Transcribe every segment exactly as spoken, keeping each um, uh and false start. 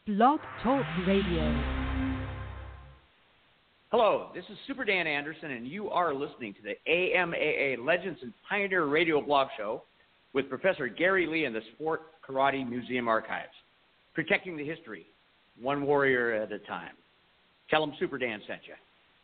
Blog Talk Radio. Hello, this is Super Dan Anderson, and you are listening to the A M A A Legends and Pioneer Radio Blog Show with Professor Gary Lee in the Sport Karate Museum Archives, protecting the history, one warrior at a time. Tell them Super Dan sent you.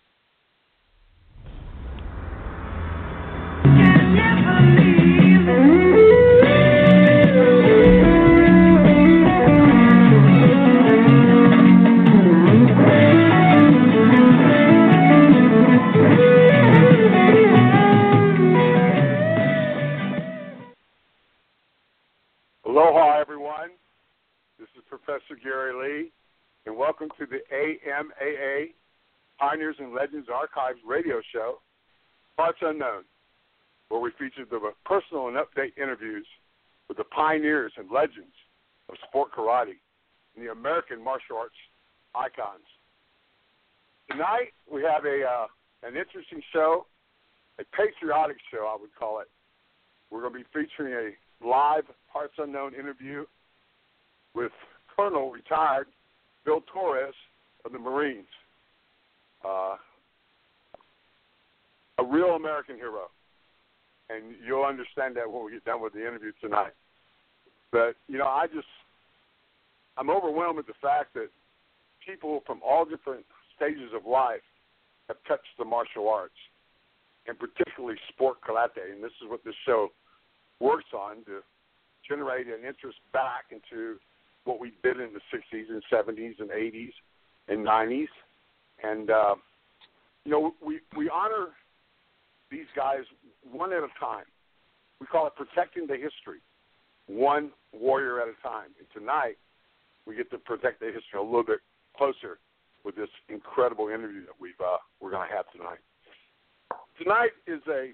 Aloha, everyone. This is Professor Gary Lee, and welcome to the A M A A Pioneers and Legends Archives radio show, Parts Unknown, where we feature the personal and update interviews with the pioneers and legends of sport karate and the American martial arts icons. Tonight, we have a uh, an interesting show, a patriotic show, I would call it. We're going to be featuring a live Parts Unknown interview with Colonel retired Bill Torres of the Marines, uh, a real American hero. And you'll understand that when we get done with the interview tonight. But, you know, I just, I'm overwhelmed with the fact that people from all different stages of life have touched the martial arts, and particularly sport karate. And this is what this show works on, to generate an interest back into what we did in the sixties and seventies and eighties and nineties. And, uh, you know, we, we honor these guys one at a time. We call it protecting the history, one warrior at a time. And tonight, we get to protect the history a little bit closer with this incredible interview that we've uh, we're going to have tonight. Tonight is a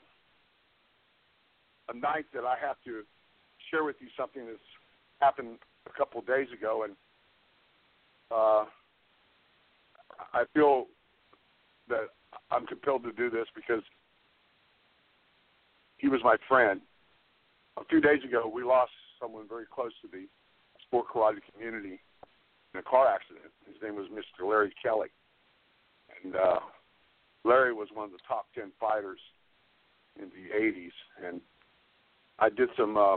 a night that I have to share with you something that's happened a couple of days ago, and uh, I feel that I'm compelled to do this because he was my friend. A few days ago, we lost someone very close to the sport karate community in a car accident. His name was Mister Larry Kelly. And uh, Larry was one of the top ten fighters in the eighties. And I did some uh,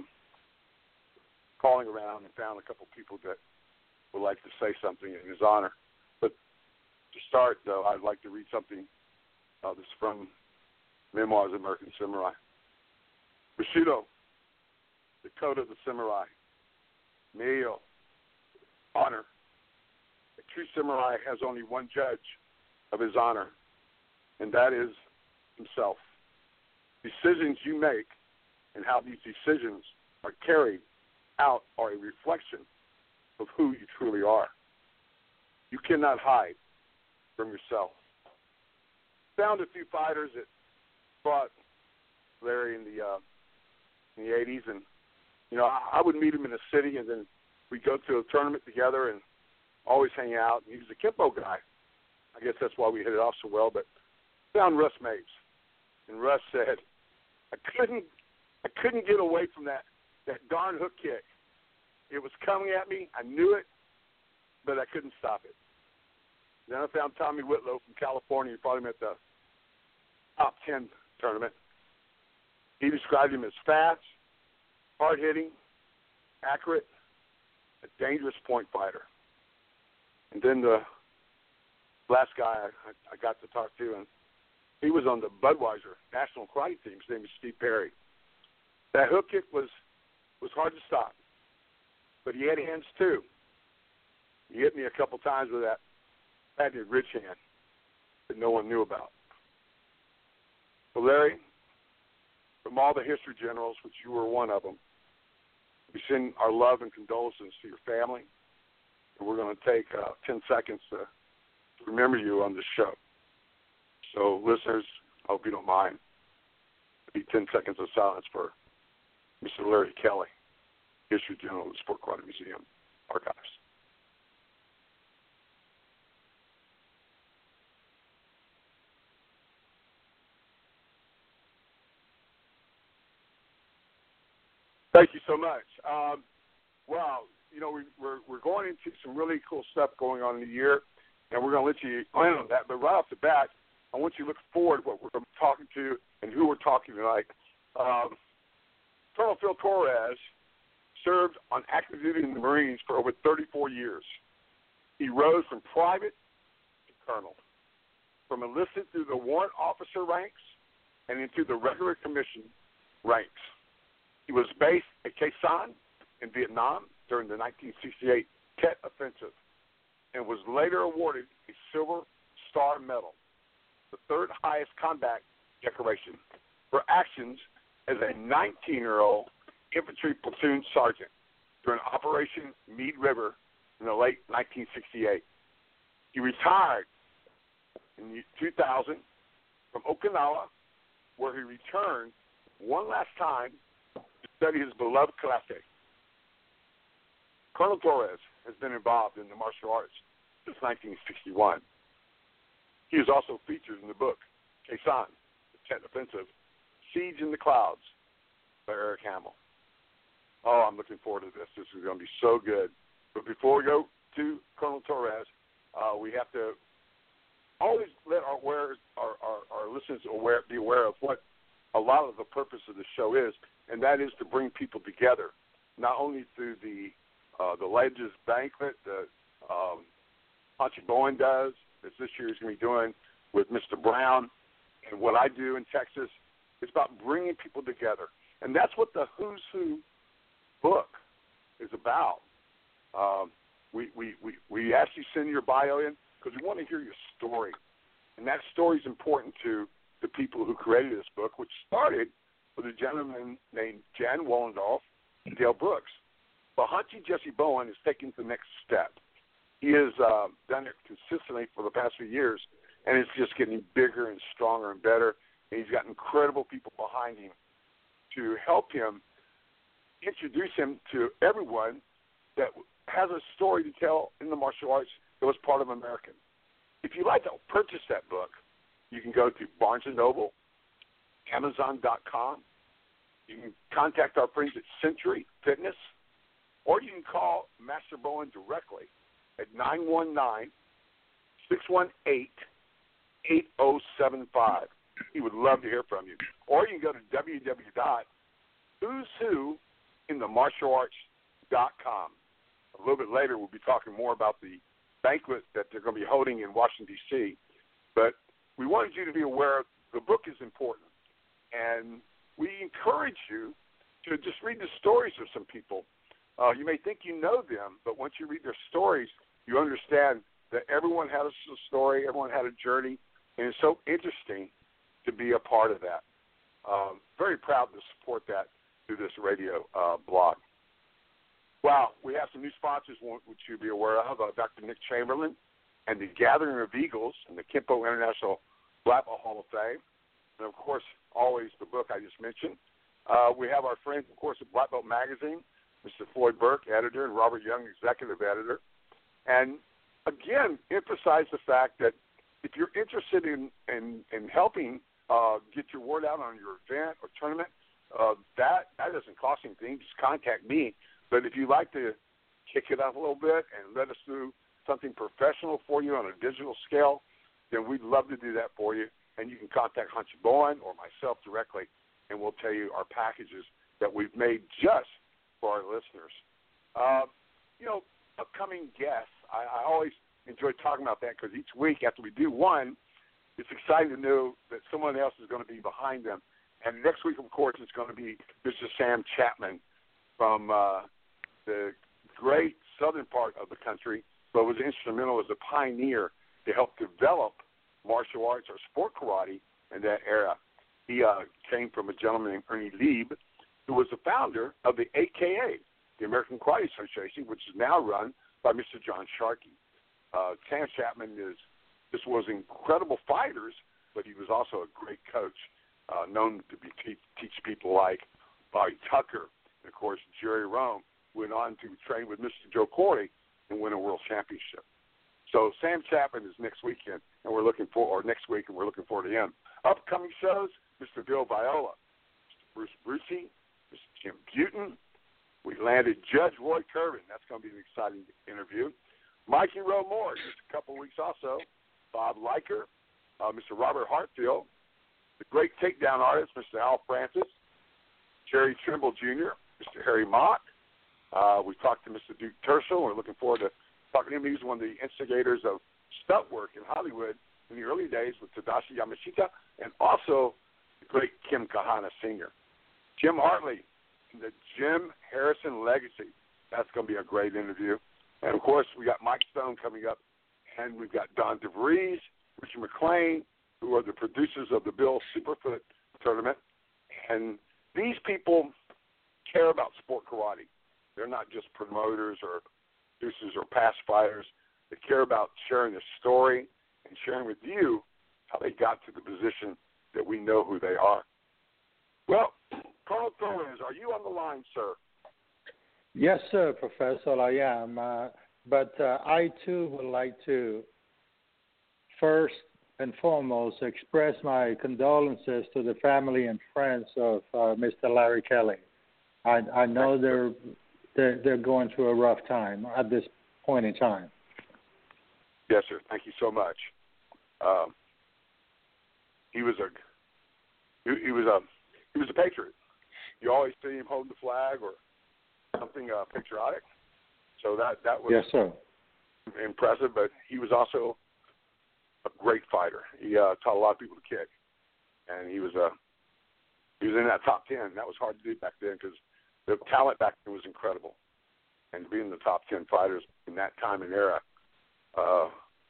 calling around and found a couple people that would like to say something in his honor. But to start, though, I'd like to read something uh, that's from Memoirs of American Samurai. Bushido, the code of the samurai. Meiyo, honor. A true samurai has only one judge of his honor, and that is himself. Decisions you make and how these decisions are carried out are a reflection of who you truly are. You cannot hide from yourself. Found a few fighters that fought Larry in the uh, in the eighties, and you know I, I would meet him in the city, and then we'd go to a tournament together and always hang out. And he was a Kempo guy. I guess that's why we hit it off so well. But found Russ Mapes, and Russ said, "I couldn't, I couldn't get away from that that darn hook kick. It was coming at me. I knew it, but I couldn't stop it." Then I found Tommy Whitlow from California. You brought him at the top ten tournament. He described him as fast, hard-hitting, accurate, a dangerous point fighter. And then the last guy I, I got to talk to, and he was on the Budweiser national karate team. His name is Steve Perry. That hook kick was, was hard to stop, but he had hands too. He hit me a couple times with that patented rich hand that no one knew about. So Larry, from all the history generals, which you were one of them, we send our love and condolences to your family, and we're going to take uh, ten seconds to remember you on this show. So, listeners, I hope you don't mind. It'll be ten seconds of silence for Mister Larry Kelly, History General of the Sport Karate Museum Archives. Thank you so much. Um, well, you know, we, we're we're going into some really cool stuff going on in the year, and we're going to let you in on that. But right off the bat, I want you to look forward to what we're going to be talking to and who we're talking tonight. Um, Colonel Phil Torres served on active duty in the Marines for over thirty-four years. He rose from private to colonel, from enlisted through the warrant officer ranks and into the regular commission ranks. He was based at Khe Sanh in Vietnam during the nineteen sixty-eight Tet Offensive and was later awarded a Silver Star Medal, the third highest combat decoration, for actions as a nineteen-year-old infantry platoon sergeant during Operation Mead River in the late nineteen sixty-eight. He retired in two thousand from Okinawa, where he returned one last time to study his beloved karate. Colonel Torres has been involved in the martial arts since nineteen sixty-one. He is also featured in the book, Khe Sanh, the Tet Offensive, Siege in the Clouds, by Eric Hamill. Oh, I'm looking forward to this. This is going to be so good. But before we go to Colonel Torres, uh, we have to always let our, aware, our, our, our listeners aware, be aware of what a lot of the purpose of the show is, and that is to bring people together, not only through the uh, the Legends Banquet that um, Hanshi Bowen does, as this year he's going to be doing with Mister Brown, and what I do in Texas. It's about bringing people together, and that's what the Who's Who book is about. Um, we, we, we, we ask you to send your bio in because we want to hear your story, and that story is important to the people who created this book, which started with a gentleman named Jan Wollendorf and Dale Brooks. But Hanshi Jesse Bowen is taking the next step. He has uh, done it consistently for the past few years, and it's just getting bigger and stronger and better, and he's got incredible people behind him to help him introduce him to everyone that has a story to tell in the martial arts that was part of American. If you'd like to purchase that book, you can go to Barnes and Noble, Amazon dot com. You can contact our friends at Century Fitness, or you can call Master Bowen directly at nine one nine, six one eight, eight zero seven five. He would love to hear from you. Or you can go to w w w dot who's who in the martial arts dot com. A little bit later, we'll be talking more about the banquet that they're going to be holding in Washington, D C But we wanted you to be aware the book is important. And we encourage you to just read the stories of some people. Uh, you may think you know them, but once you read their stories, you understand that everyone had a story, everyone had a journey, and it's so interesting to be a part of that. Um, very proud to support that through this radio uh, blog. Wow, we have some new sponsors which you'll be aware of, uh, Doctor Nick Chamberlain and the Gathering of Eagles and the Kempo International Black Belt Hall of Fame. And, of course, always the book I just mentioned. Uh, we have our friends, of course, at Black Belt Magazine, Mister Floyd Burke, editor, and Robert Young, executive editor. And, again, emphasize the fact that if you're interested in, in, in helping uh, get your word out on your event or tournament, uh, that, that doesn't cost anything. Just contact me. But if you'd like to kick it up a little bit and let us do something professional for you on a digital scale, then we'd love to do that for you. And you can contact Hanshi Bowen or myself directly, and we'll tell you our packages that we've made just for our listeners. Uh, you know, upcoming guests, I, I always enjoy talking about that because each week after we do one, it's exciting to know that someone else is going to be behind them. And next week, of course, it's going to be Mister Sam Chapman from uh, the great southern part of the country, but was instrumental as a pioneer to help develop martial arts or sport karate in that era. He uh, came from a gentleman named Ernie Lieb, who was the founder of the A K A, the American Karate Association, which is now run by Mister John Sharkey. Uh, Sam Chapman is just was incredible fighters, but he was also a great coach, uh, known to be te- teach people like Bobby Tucker, and of course Jerry Rome. Went on to train with Mister Joe Corey and win a world championship. So Sam Chapman is next weekend, and we're looking for, or next week, and we're looking forward to him. Upcoming shows: Mister Bill Viola, Mister Bruce Brucey, Mister Jim Buten, We landed Judge Roy Curvin. That's going to be an exciting interview. Mikey Rowe Moore, just a couple of weeks also. Bob Leiker, uh, Mister Robert Hartfield, the great takedown artist, Mister Al Francis, Jerry Trimble Junior, Mister Harry Mock. Uh, we talked to Mister Duke Tershel. We're looking forward to talking to him. He's one of the instigators of stunt work in Hollywood in the early days with Tadashi Yamashita, and also the great Kim Kahana Senior Jim Hartley, the Jim Harrison Legacy. That's going to be a great interview. And, of course, we got Mike Stone coming up, and we've got Don DeVries, Richard McLean, who are the producers of the Bill Superfoot tournament. And these people care about sport karate. They're not just promoters or producers or past fighters. They care about sharing their story and sharing with you how they got to the position that we know who they are. Well, Colonel Torres, are you on the line, sir? Yes, sir, Professor, I am. Uh, but uh, I, too, would like to first and foremost express my condolences to the family and friends of uh, Mister Larry Kelly. I, I know they're, they're they're going through a rough time at this point in time. Yes, sir. Thank you so much. Um, he was a he, he was a he was a patriot. You always see him holding the flag or something uh, patriotic. So that that was yes, sir. impressive. But he was also a great fighter. He uh, taught a lot of people to kick, and he was a he was in that top ten. That was hard to do back then because the talent back then was incredible, and to be in the top ten fighters in that time and era, uh,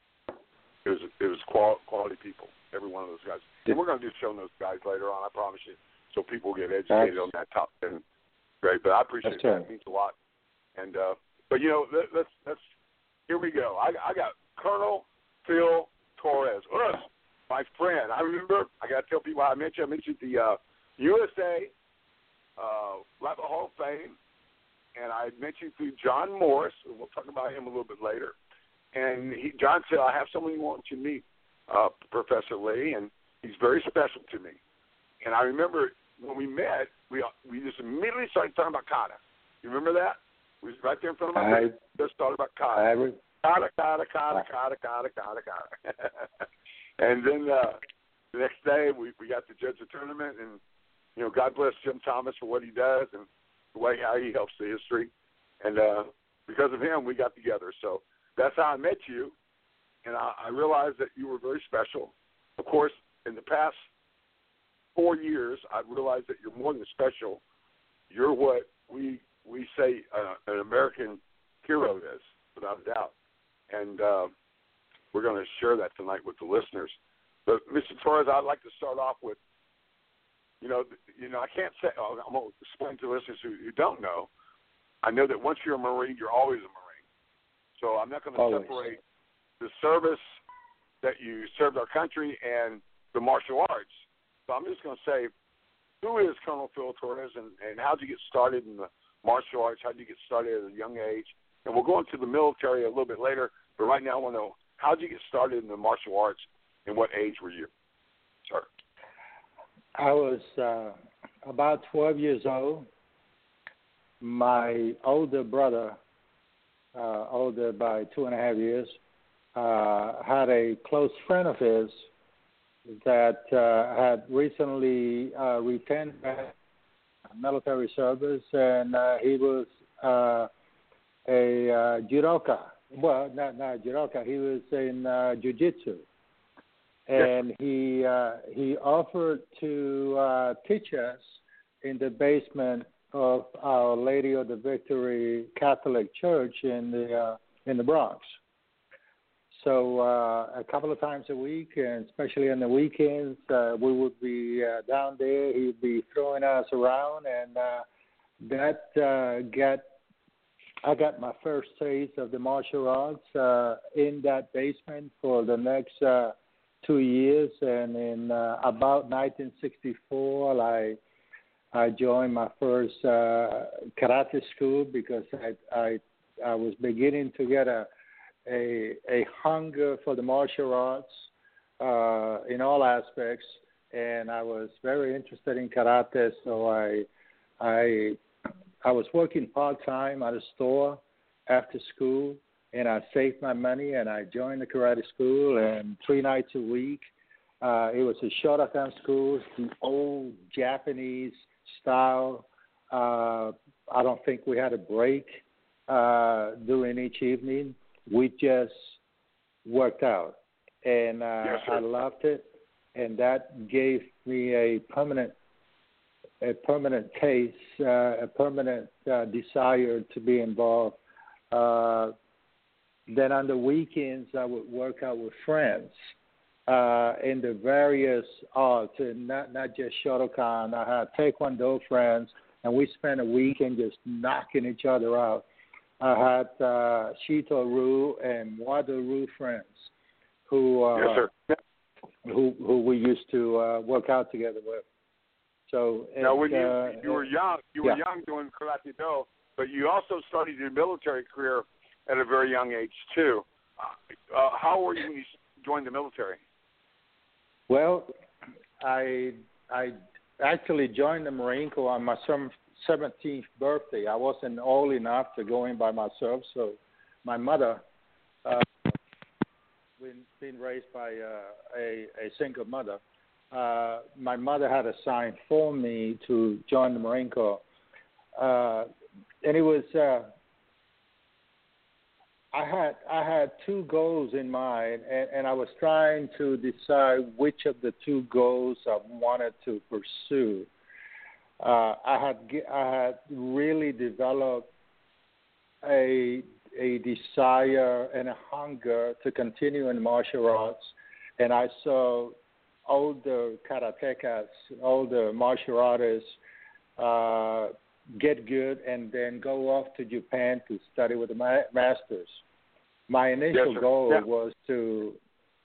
it was it was qual- quality people. Every one of those guys. And we're going to do show those guys later on. I promise you, so people get educated That's, on that top ten. Great, but I appreciate that. Right. It means a lot. And uh, but you know, let, let's let's here we go. I, I got Colonel Phil Torres, Us, my friend. I remember. I got to tell people how I met you. I met you at the uh, U S A uh, Rapid Hall of Fame, and I met you through John Morris. And we'll talk about him a little bit later. And he, John said, "I have someone who wants you to meet, uh, Professor Lee, and he's very special to me." And I remember when we met, we we just immediately started talking about kata. You remember that? We was right there in front of my face. Just started about kata. I re- kata, kata, kata, kata, kata, kata, kata. And then uh, the next day, we, we got to judge the tournament, and you know, God bless Jim Thomas for what he does and the way how he helps the history. And uh, because of him, we got together. So that's how I met you, and I, I realized that you were very special. Of course, in the past four years, I've realized that you're more than special. You're what we we say uh, an American hero is, without a doubt. And uh, we're going to share that tonight with the listeners. But Mister Torres, I'd like to start off with, you know, you know, I can't say. Oh, I'm going to explain to listeners who, who don't know. I know that once you're a Marine, you're always a Marine. So I'm not going to always. separate the service that you served our country and the martial arts. So I'm just going to say, who is Colonel Phil Torres, and, and how did you get started in the martial arts? How did you get started at a young age? And we'll go into the military a little bit later, but right now I want to know, how did you get started in the martial arts, and what age were you, sir? I was uh, about twelve years old. My older brother, uh, older by two and a half years, uh, had a close friend of his that uh, had recently uh, returned back military service, and uh, he was uh, a uh, judoka. Well, not not judoka. He was in uh, jiu-jitsu, and yes. he uh, he offered to uh, teach us in the basement of Our Lady of the Victory Catholic Church in the uh, in the Bronx. So uh, a couple of times a week, and especially on the weekends, uh, we would be uh, down there. He'd be throwing us around, and uh, that uh, got I got my first taste of the martial arts uh, in that basement for the next uh, two years. And in uh, about nineteen sixty-four, I I joined my first uh, karate school because I I I was beginning to get a A, a hunger for the martial arts uh, in all aspects, and I was very interested in karate. So I, I, I was working part-time at a store after school, and I saved my money, and I joined the karate school, and three nights a week. Uh, it was a Shotokan school, the old Japanese style. Uh, I don't think we had a break uh, during each evening. We just worked out, and uh, yes, I loved it, and that gave me a permanent, a permanent taste, uh, a permanent uh, desire to be involved. Uh, then on the weekends, I would work out with friends uh, in the various arts, and not not just Shotokan. I had Taekwondo friends, and we spent a weekend just knocking each other out. I had uh, Shito-Ryu and Wado-Ryu friends who, uh, yes, sir. who who we used to uh, work out together with. So now, it, when you uh, you were young, you yeah. were young doing Karate Do, but you also started your military career at a very young age too. Uh, uh, how old were you when you joined the military? Well, I I actually joined the Marine Corps on my seventeenth birthday. I wasn't old enough to go in by myself, so my mother, uh, being, being raised by uh, a, a single mother, uh, my mother had a sign for me to join the Marine Corps. Uh, and it was, uh, I had I had two goals in mind, and, and I was trying to decide which of the two goals I wanted to pursue. Uh, I had I had really developed a a desire and a hunger to continue in martial arts, and I saw older karatekas, older martial artists uh, get good and then go off to Japan to study with the ma- masters. My initial yes, goal yeah. was to.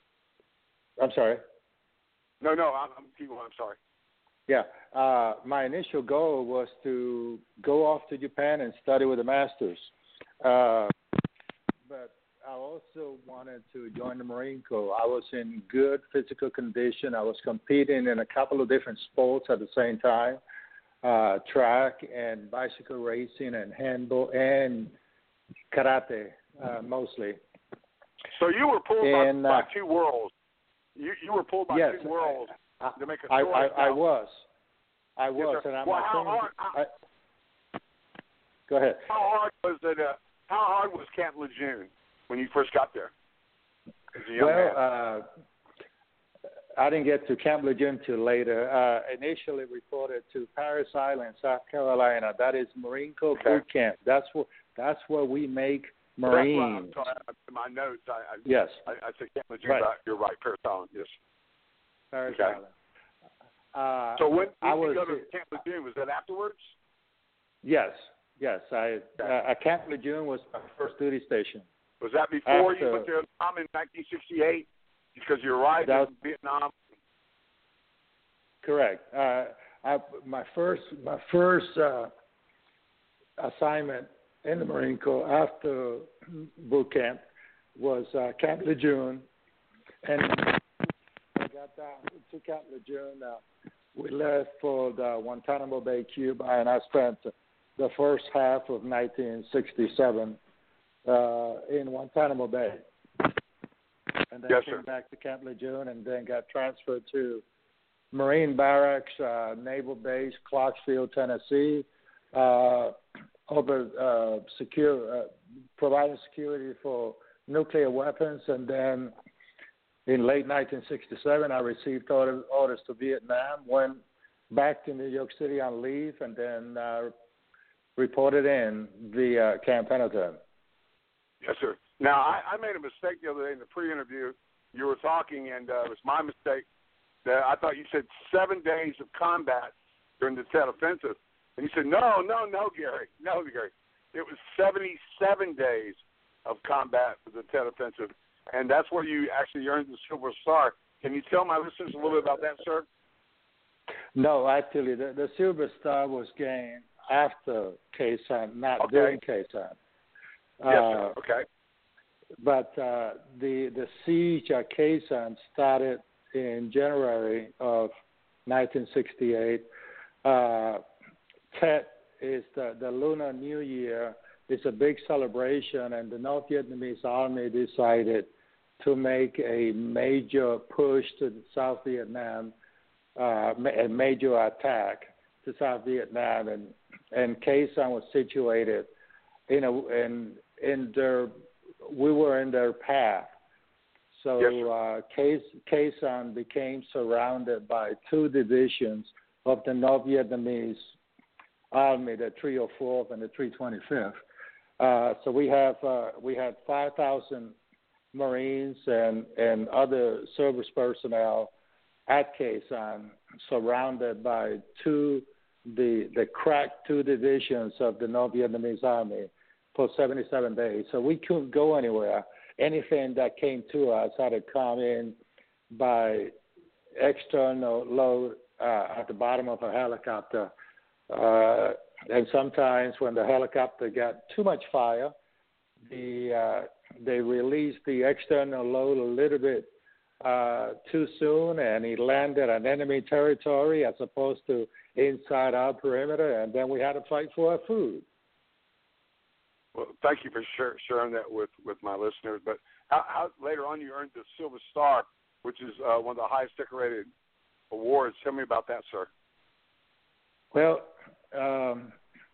I'm sorry. No, no, I'm, I'm, I'm sorry. Yeah, uh, my initial goal was to go off to Japan and study with the masters. Uh, but I also wanted to join the Marine Corps. I was in good physical condition. I was competing in a couple of different sports at the same time, uh, track and bicycle racing and handball and karate uh, mostly. So you were pulled and, by, uh, by two worlds. You you were pulled by yes, two worlds I, to make a I, choice. I, I was. I was. Yes, and I'm well, how assuming, hard, how, I, go ahead. how hard was it? Uh, how hard was Camp Lejeune when you first got there? As a young well, man? uh, I didn't get to Camp Lejeune till later. Uh, initially reported to Paris Island, South Carolina. That is Marine Corps Okay. boot camp. That's where that's where we make Marines. That's what I'm sorry. In my notes, I, I Yes. I, I said Camp Lejeune. Right. But you're right, Paris Island. Yes. Paris Okay. Island. Uh, So when, when I did you was, go to Camp Lejeune? Was that afterwards? Yes, yes. I uh, Camp Lejeune was my first duty station. Was that before After, you went to Vietnam in nineteen sixty-eight? Because you arrived That was, in Vietnam. correct. Uh, I, my first my first uh, assignment in the Marine Corps after boot camp was uh, Camp Lejeune, and I got down to Camp Lejeune. Uh, we left for the Guantanamo Bay, Cuba, and I spent the first half of nineteen sixty-seven uh, in Guantanamo Bay, and then Yes, came sir. back to Camp Lejeune, and then got transferred to Marine Barracks, uh, Naval Base, Clarksville, Tennessee, uh, over uh, secure, uh, providing security for nuclear weapons, and then in late nineteen sixty-seven, I received order, orders to Vietnam, went back to New York City on leave, and then uh, reported in via Camp Pendleton. Yes, sir. Now, I, I made a mistake the other day in the pre-interview. You were talking, and uh, it was my mistake. That I thought you said seven days of combat during the Tet Offensive. And you said, no, no, no, Gary. No, Gary. It was seventy-seven days of combat for the Tet Offensive. And that's where you actually earned the Silver Star. Can you tell my listeners a little bit about that, sir? No, actually, the, the Silver Star was gained after Khe Sanh, not Okay. during Khe Sanh. Yes, Uh, sir. Okay. But uh, the the siege at Khe Sanh started in January of nineteen sixty-eight. Uh, Tet is the, the Lunar New Year. It's a big celebration, and the North Vietnamese Army decided to make a major push to South Vietnam, uh, a major attack to South Vietnam, and and Khe Sanh was situated in a in in their we were in their path. So yes, uh, Khe, Khe Sanh became surrounded by two divisions of the North Vietnamese Army, the three oh fourth and the three twenty-fifth. Uh, so we have uh, we had five thousand Marines and, and other service personnel at Khe Sanh, surrounded by two the the cracked two divisions of the North Vietnamese Army for seventy-seven days. So we couldn't go anywhere. Anything that came to us had to come in by external load uh, at the bottom of a helicopter. Uh, and sometimes when the helicopter got too much fire, the uh, they released the external load a little bit uh, too soon, and he landed on enemy territory as opposed to inside our perimeter, and then we had to fight for our food. Well, thank you for share, sharing that with, with my listeners. But how, how later on you earned the Silver Star, which is uh, one of the highest decorated awards. Tell me about that, sir. Well, um,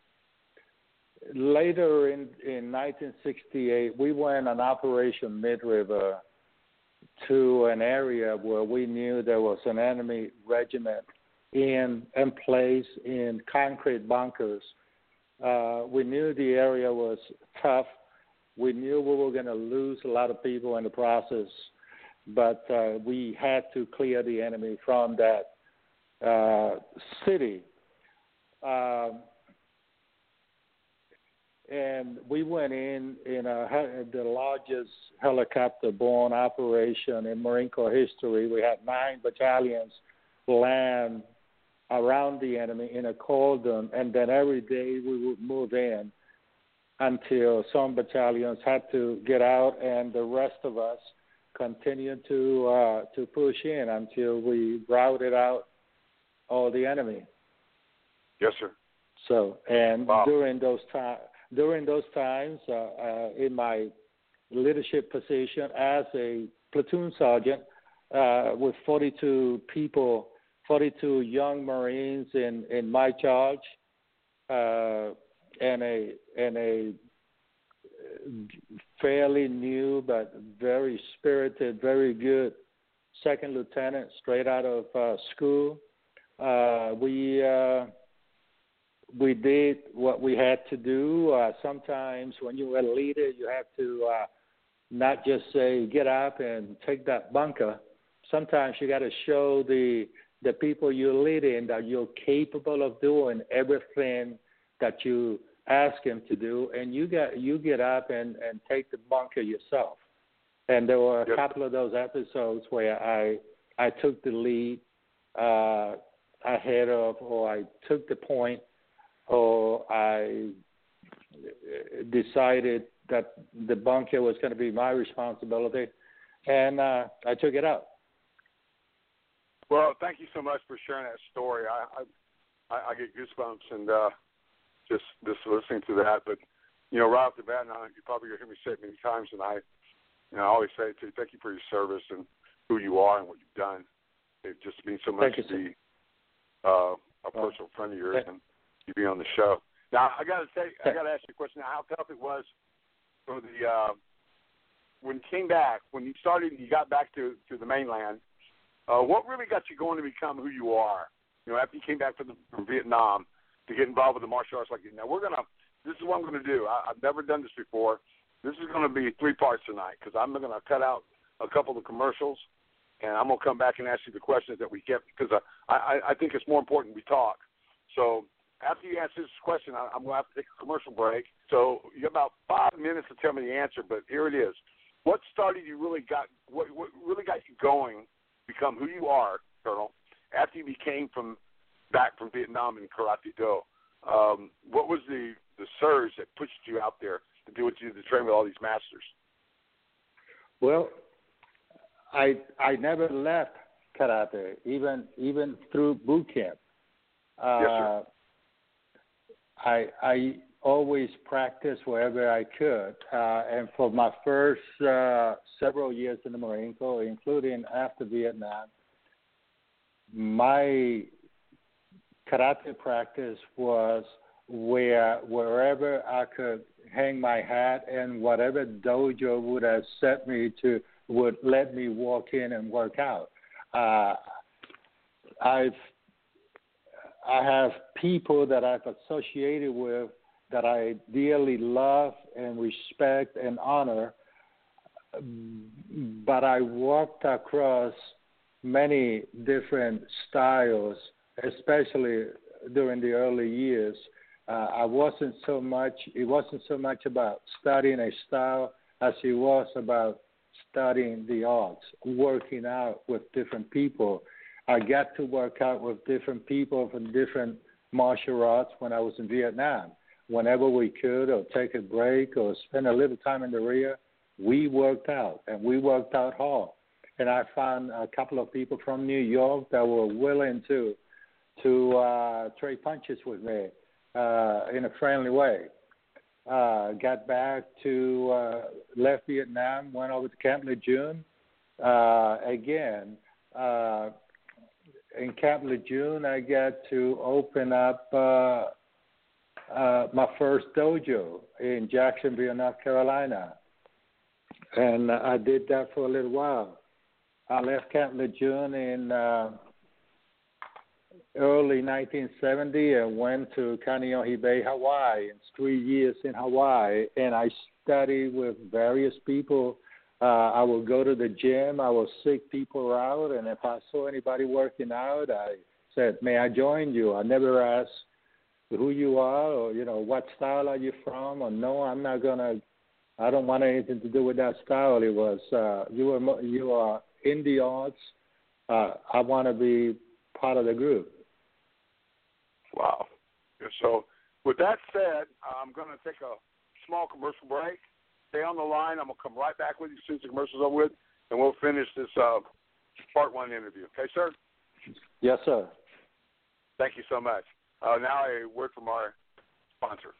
later in, in nineteen sixty-eight, we went on Operation Mid-River to an area where we knew there was an enemy regiment in, in place in concrete bunkers. Uh, we knew the area was tough. We knew we were going to lose a lot of people in the process, but uh, we had to clear the enemy from that uh, city. Um, and we went in in a, the largest helicopter-borne operation in Marine Corps history. We had nine battalions land around the enemy in a cordon, and then every day we would move in until some battalions had to get out, and the rest of us continued to uh, to push in until we routed out all the enemy. Yes, sir. So, and wow. during those times, during those times, uh, uh, in my leadership position as a platoon sergeant uh, with forty-two people, forty-two young Marines in, in my charge, uh, and a and a fairly new but very spirited, very good second lieutenant straight out of uh, school. Uh, we uh, we did what we had to do. Uh, sometimes when you're a leader, you have to uh, not just say get up and take that bunker. Sometimes you got to show the the people you're leading that you're capable of doing everything that you ask them to do, and you get you get up and, and take the bunker yourself. And there were a yep. couple of those episodes where I I took the lead uh, ahead of, or I took the point, or I decided that the bunker was going to be my responsibility, and uh, I took it out. Well, thank you so much for sharing that story. I I, I get goosebumps and uh, just just listening to that. But you know, right off the bat, now you probably hear me say it many times, and I, you know, I always say to you, thank you for your service and who you are and what you've done. It just means so much thank to you, be uh, a personal friend of yours and you be on the show. Now, I got to say, I got to ask you a question. Now, how tough it was for the uh, when you came back, when you started, you got back to, to the mainland. Uh, what really got you going to become who you are? You know, after you came back from, the, from Vietnam to get involved with the martial arts like you. Now, we're gonna. This is what I'm gonna do. I, I've never done this before. This is gonna be three parts tonight because I'm gonna cut out a couple of commercials, and I'm gonna come back and ask you the questions that we get because I, I, I think it's more important we talk. So after you answer this question, I, I'm gonna have to take a commercial break. So you got about five minutes to tell me the answer, but here it is. What started you really got? What, what really got you going? Become who you are, Colonel, after you became from back from Vietnam in Karate Do. Um, what was the, the surge that pushed you out there to do what you did to train with all these masters? Well, I I never left karate, even even through boot camp. Uh, yes, sir. I I always practiced wherever I could, uh, and for my first uh, several years in the Marine Corps, including after Vietnam, my karate practice was where wherever I could hang my hat, and whatever dojo would have set me to would let me walk in and work out. Uh, I've I have people that I've associated with that I dearly love and respect and honor, but I walked across many different styles, especially during the early years. Uh, I wasn't so much, it wasn't so much about studying a style as it was about studying the arts, working out with different people. I got to work out with different people from different martial arts when I was in Vietnam. Whenever we could, or take a break, or spend a little time in the rear, we worked out, and we worked out hard. And I found a couple of people from New York that were willing to to uh, trade punches with me uh, in a friendly way. Uh, got back to, uh, left Vietnam, went over to Camp Lejeune. Uh, again, uh, in Camp Lejeune, I got to open up uh, uh, my first dojo in Jacksonville, North Carolina. And I did that for a little while. I left Camp Lejeune in uh, early nineteen seventy and went to Kaneohe Bay, Hawaii. It's three years in Hawaii, and I studied with various people. Uh, I would go to the gym. I would seek people out, and if I saw anybody working out, I said, "May I join you?" I never asked who you are, or you know, what style are you from, or no, I'm not gonna. I don't want anything to do with that style. It was uh, you are you are in the arts. Uh, I want to be part of the group. Wow. So with that said, I'm going to take a small commercial break. Stay on the line. I'm going to come right back with you as soon as the commercial's over with, and we'll finish this uh, part one interview. Okay, sir? Yes, sir. Thank you so much. Uh, now a word from our sponsor.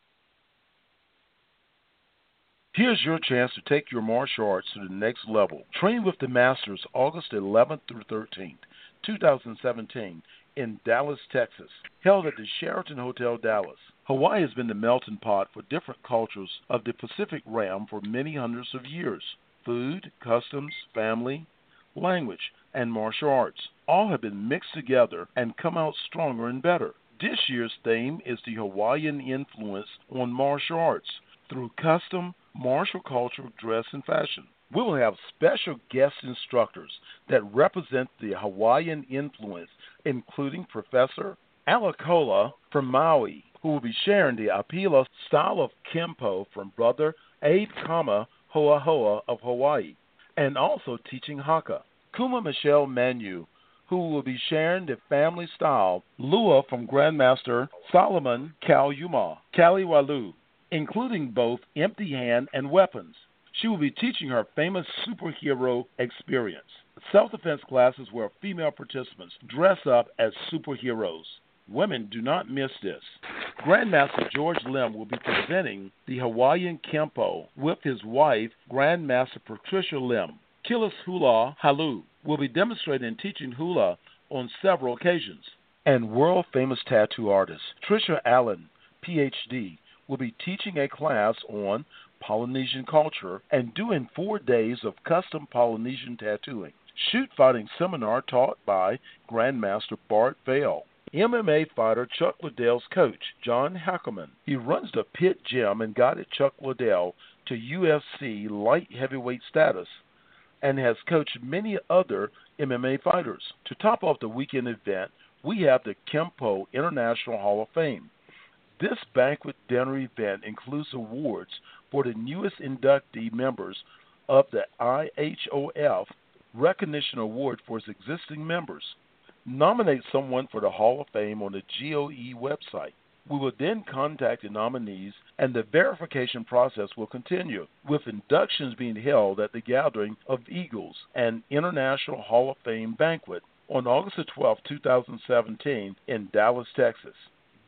Here's your chance to take your martial arts to the next level. Train with the Masters August eleventh through thirteenth, twenty seventeen, in Dallas, Texas, held at the Sheraton Hotel, Dallas. Hawaii has been the melting pot for different cultures of the Pacific Rim for many hundreds of years. Food, customs, family, language, and martial arts all have been mixed together and come out stronger and better. This year's theme is the Hawaiian influence on martial arts through custom, martial culture, dress, and fashion. We will have special guest instructors that represent the Hawaiian influence, including Professor Alakola from Maui, who will be sharing the Apila style of Kempo from Brother Abe Kama Hoahoa of Hawaii, and also teaching Haka. Kuma Michelle Manu, who will be sharing the family style Lua from Grandmaster Solomon Kalyuma Kaliwalu, including both empty hand and weapons. She will be teaching her famous superhero experience. Self-defense classes where female participants dress up as superheroes. Women do not miss this. Grandmaster George Lim will be presenting the Hawaiian Kempo with his wife, Grandmaster Patricia Lim. Kilis Hula Halu will be demonstrating and teaching hula on several occasions. And world-famous tattoo artist Tricia Allen, P H D, will be teaching a class on Polynesian culture and doing four days of custom Polynesian tattooing. Shoot fighting seminar taught by Grandmaster Bart Vale. M M A fighter Chuck Liddell's coach, John Hackerman. He runs the Pit Gym and guided Chuck Liddell to U F C light heavyweight status and has coached many other M M A fighters. To top off the weekend event, we have the Kempo International Hall of Fame. This banquet dinner event includes awards for the newest inductee members of the I H O F Recognition Award for its existing members. Nominate someone for the Hall of Fame on the G O E website. We will then contact the nominees, and the verification process will continue, with inductions being held at the Gathering of Eagles, an International Hall of Fame banquet, on August twelfth, twenty seventeen, in Dallas, Texas.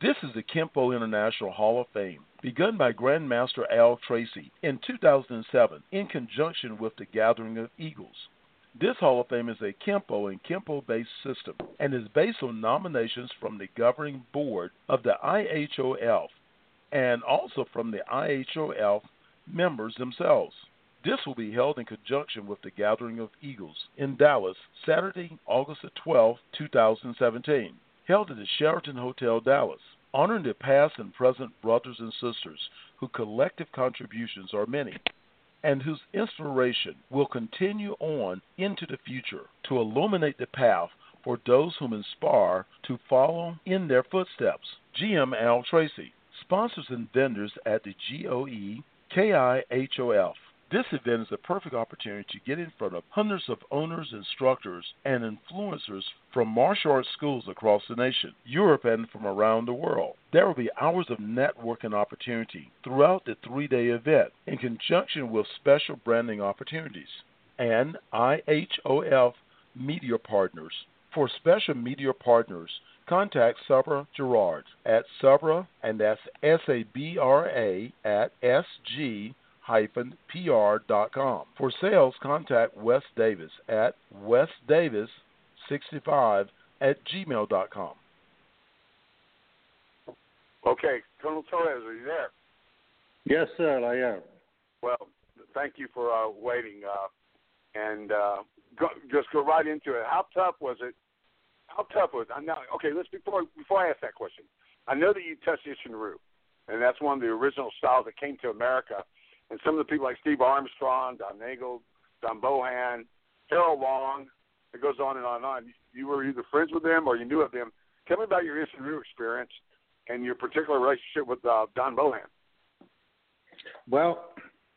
This is the Kempo International Hall of Fame, begun by Grandmaster Al Tracy in two thousand seven in conjunction with the Gathering of Eagles. This Hall of Fame is a Kempo and Kempo-based system and is based on nominations from the governing board of the I H O F and also from the I H O F members themselves. This will be held in conjunction with the Gathering of Eagles in Dallas, Saturday, August twelfth, two thousand seventeen, held at the Sheraton Hotel, Dallas, honoring the past and present brothers and sisters whose collective contributions are many and whose inspiration will continue on into the future to illuminate the path for those whom inspire to follow in their footsteps. G M Al Tracy, sponsors and vendors at the G O E K I H O F. This event is a perfect opportunity to get in front of hundreds of owners, instructors, and influencers from martial arts schools across the nation, Europe, and from around the world. There will be hours of networking opportunity throughout the three-day event in conjunction with special branding opportunities and I H O F media partners. For special media partners, contact Sabra Gerard at Sabra, and that's S A B R A at S G P R dot com. For sales, contact Wes Davis at wes davis sixty-five at gmail dot com. Okay, Colonel Torres, are you there? Yes, sir, I am. Well, thank you for uh, waiting, uh, and uh, go, just go right into it. How tough was it? How tough was it? Now, okay, let's before before I ask that question, I know that you touched Isshinryu, and that's one of the original styles that came to America. And some of the people like Steve Armstrong, Don Nagel, Don Bohan, Harold Long, it goes on and on and on. You were either friends with them or you knew of them. Tell me about your Isshinryu experience and your particular relationship with uh, Don Bohan. Well,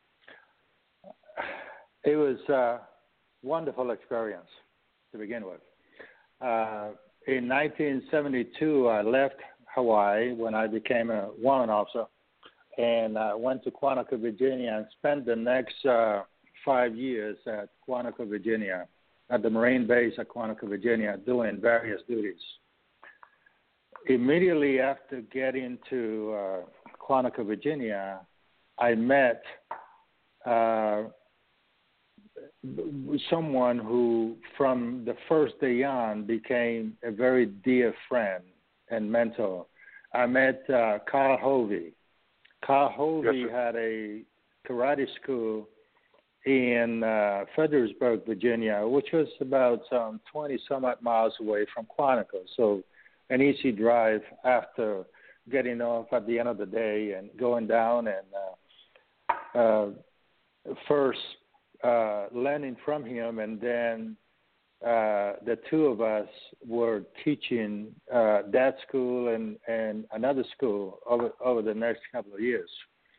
it was a wonderful experience to begin with. Uh, in nineteen seventy-two, I left Hawaii when I became a warrant officer, and I went to Quantico, Virginia, and spent the next uh, five years at Quantico, Virginia, at the Marine base at Quantico, Virginia, doing various duties. Immediately after getting to uh, Quantico, Virginia, I met uh, someone who, from the first day on, became a very dear friend and mentor. I met uh, Carl Hovey. Carl Hovey yes, had a karate school in uh, Fredericksburg, Virginia, which was about um, twenty some odd miles away from Quantico. So an easy drive after getting off at the end of the day and going down and uh, uh, first uh, learning from him, and then uh, the two of us were teaching uh, that school and, and another school over, over the next couple of years.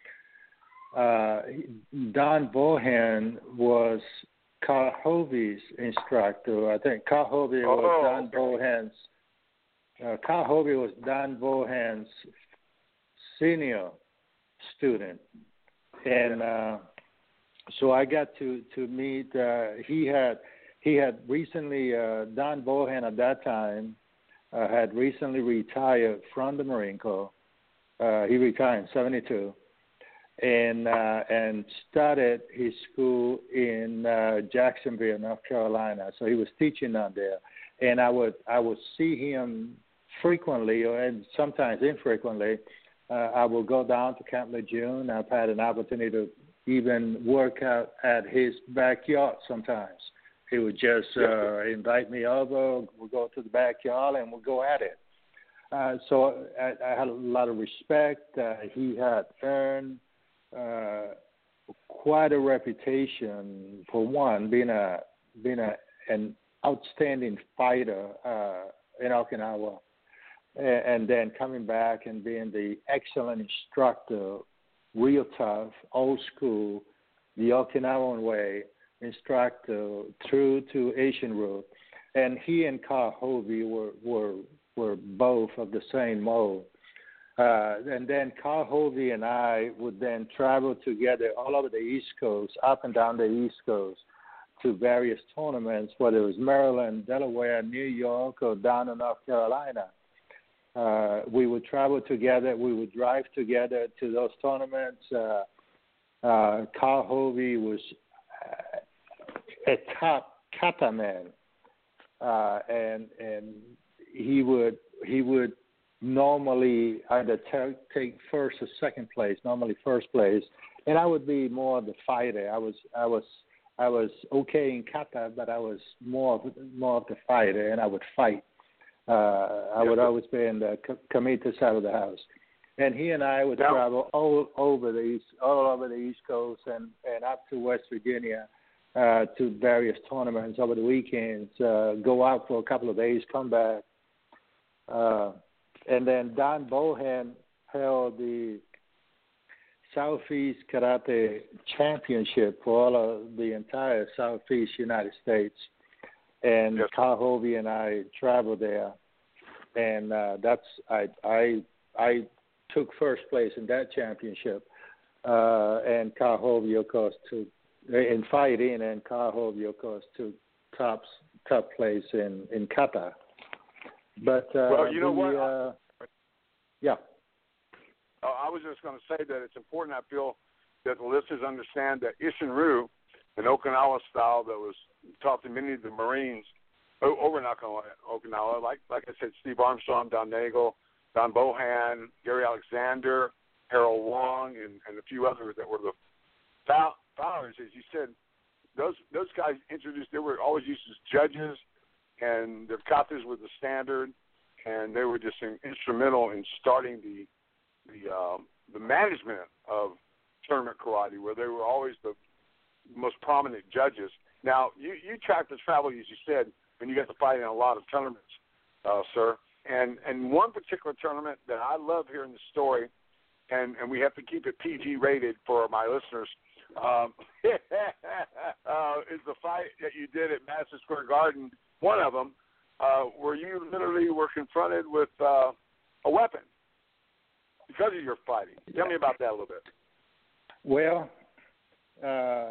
Uh, Don Bohan was Carl Hovey's instructor. I think Carl Hovey was oh, Don okay. Bohan's. Uh, Carl Hovey was Don Bohan's senior student, and uh, so I got to to meet. Uh, he had he had recently uh, Don Bohan at that time uh, had recently retired from the Marine Corps. Uh, he retired in seventy-two. And uh, and started his school in uh, Jacksonville, North Carolina. So he was teaching down there, and I would I would see him frequently, or and sometimes infrequently. Uh, I will go down to Camp Lejeune. I've had an opportunity to even work out at his backyard sometimes. He would just uh, invite me over. We'll go to the backyard and we'll go at it. Uh, so I, I had a lot of respect. Uh, he had earned Uh, quite a reputation, for one, being a being a an outstanding fighter uh, in Okinawa, and, and then coming back and being the excellent instructor, real tough, old school, the Okinawan way instructor through to Isshinryu, and he and Carl Hovey were were were both of the same mold. Uh, and then Carl Hovey and I would then travel together all over the East Coast, up and down the East Coast, to various tournaments, whether it was Maryland, Delaware, New York, or down in North Carolina. Uh, we would travel together. We would drive together to those tournaments. Uh, uh, Carl Hovey was a top kata man, uh, and and he would he would normally either t- take first or second place. Normally first place, and I would be more of the fighter. I was I was I was okay in kata, but I was more of, more of the fighter, and I would fight. Uh, I would always be in the Kamita side of the house, and he and I would travel all over the east, all over the East Coast, and, and up to West Virginia uh, to various tournaments over the weekends. Uh, go out for a couple of days, come back, uh, and then Don Bohan held the Southeast Karate Championship for all of the entire Southeast United States. And yes. Carl Hovey and I traveled there, and uh, that's I I I took first place in that championship, uh, and Carl Hovey, of course, took in fighting, and Carl Hovey, of course, took top top place in in kata. But uh, well, you know the, what? Uh, yeah. Uh, I was just going to say that it's important. I feel that the listeners understand that Isshin-Ryu, an Okinawa style that was taught to many of the Marines over in Okinawa, like like I said, Steve Armstrong, Don Nagel, Don Bohan, Gary Alexander, Harold Wong, and, and a few others that were the founders. As you said, those those guys introduced, they were always used as judges, and their katas were the standard, and they were just instrumental in starting the the um, the management of tournament karate, where they were always the most prominent judges. Now, you, you tracked the travel, as you said, and you got to fight in a lot of tournaments, uh, sir. And and one particular tournament that I love hearing the story, and, and we have to keep it P G rated for my listeners, um, uh, is the fight that you did at Madison Square Garden, one of them, uh, where you literally were confronted with uh, a weapon because of your fighting. Tell me about that a little bit. Well, uh,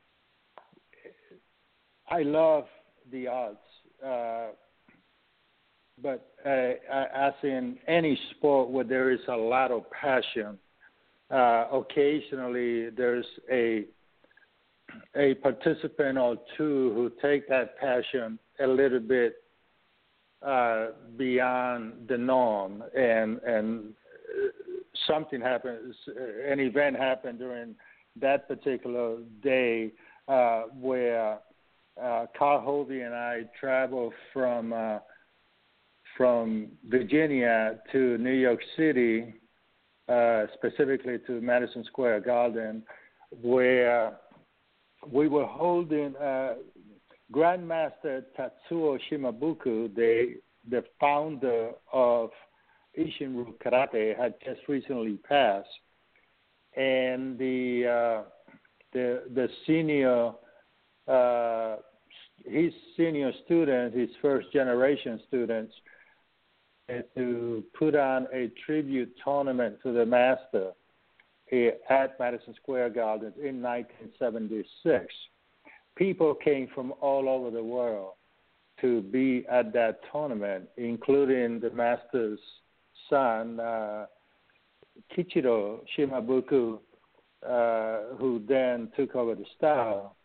I love the arts, uh, but uh, as in any sport where there is a lot of passion, uh, occasionally there's a a participant or two who take that passion a little bit uh, beyond the norm, and and something happens, an event happened during that particular day uh, where uh, Carl Hovey and I traveled from uh, from Virginia to New York City, uh, specifically to Madison Square Garden, where we were holding uh, Grandmaster Tatsuo Shimabuku, the the founder of Isshin-Ryu Karate, had just recently passed, and the uh, the the senior uh, his senior students, his first generation students, had to put on a tribute tournament to the master at Madison Square Garden in nineteen seventy-six. People came from all over the world to be at that tournament, including the master's son, uh, Kichiro Shimabuku, uh, who then took over the style.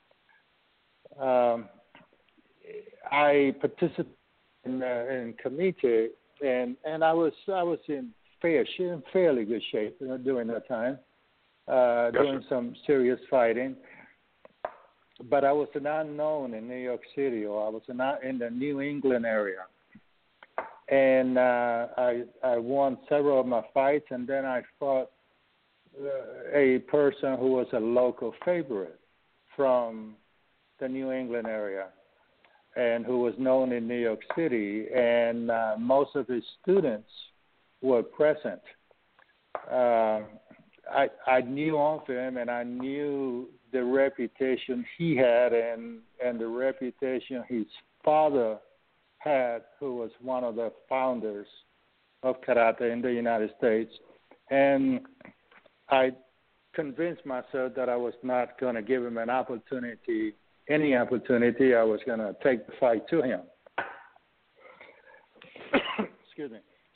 Um, I participated in, uh, in committee, and, and I was I was in fair in fairly good shape during that time, uh, yes, doing sir. some serious fighting. But I was an unknown in New York City, or I was not in the New England area. And uh, I I won several of my fights, and then I fought uh, a person who was a local favorite from the New England area, and who was known in New York City, and uh, most of his students were present. Uh, I I knew of him, and I knew the reputation he had, and and the reputation his father had, who was one of the founders of karate in the United States. And I convinced myself that I was not going to give him an opportunity, any opportunity. I was going to take the fight to him. Excuse me.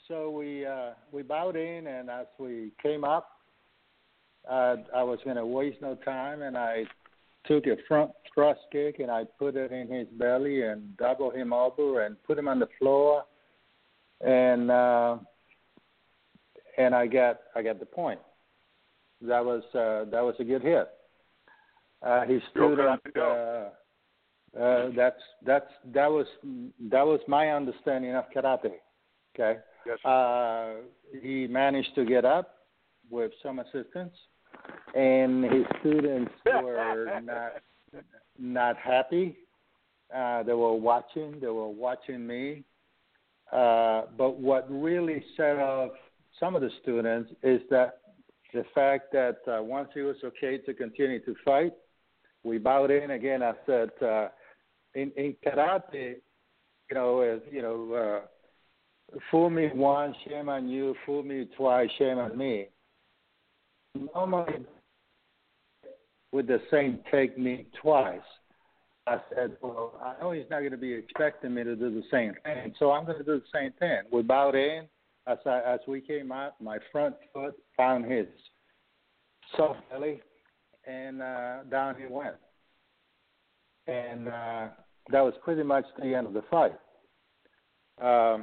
so we uh, we bowed in, and as we came up, uh, I was going to waste no time, and I took a front thrust kick, and I put it in his belly and doubled him over and put him on the floor, and uh, and I got I got the point. That was uh, that was a good hit. Uh, he stood up. Uh, uh, that's that's that was that was my understanding of karate. Okay. Yes. Uh, he managed to get up with some assistance, and his students were not not happy. Uh, they were watching. They were watching me. Uh, but what really set off some of the students is that the fact that uh, once it was okay to continue to fight, we bowed in again. I said, uh, in, in karate, you know, as, you know, uh, fool me once, shame on you. Fool me twice, shame on me. Normally, with the same technique twice, I said, well, I know he's not going to be expecting me to do the same thing, so I'm going to do the same thing. We bowed in. As, I, as we came out, my front foot found his soft belly, and uh, down he went. And uh, that was pretty much the end of the fight. Um,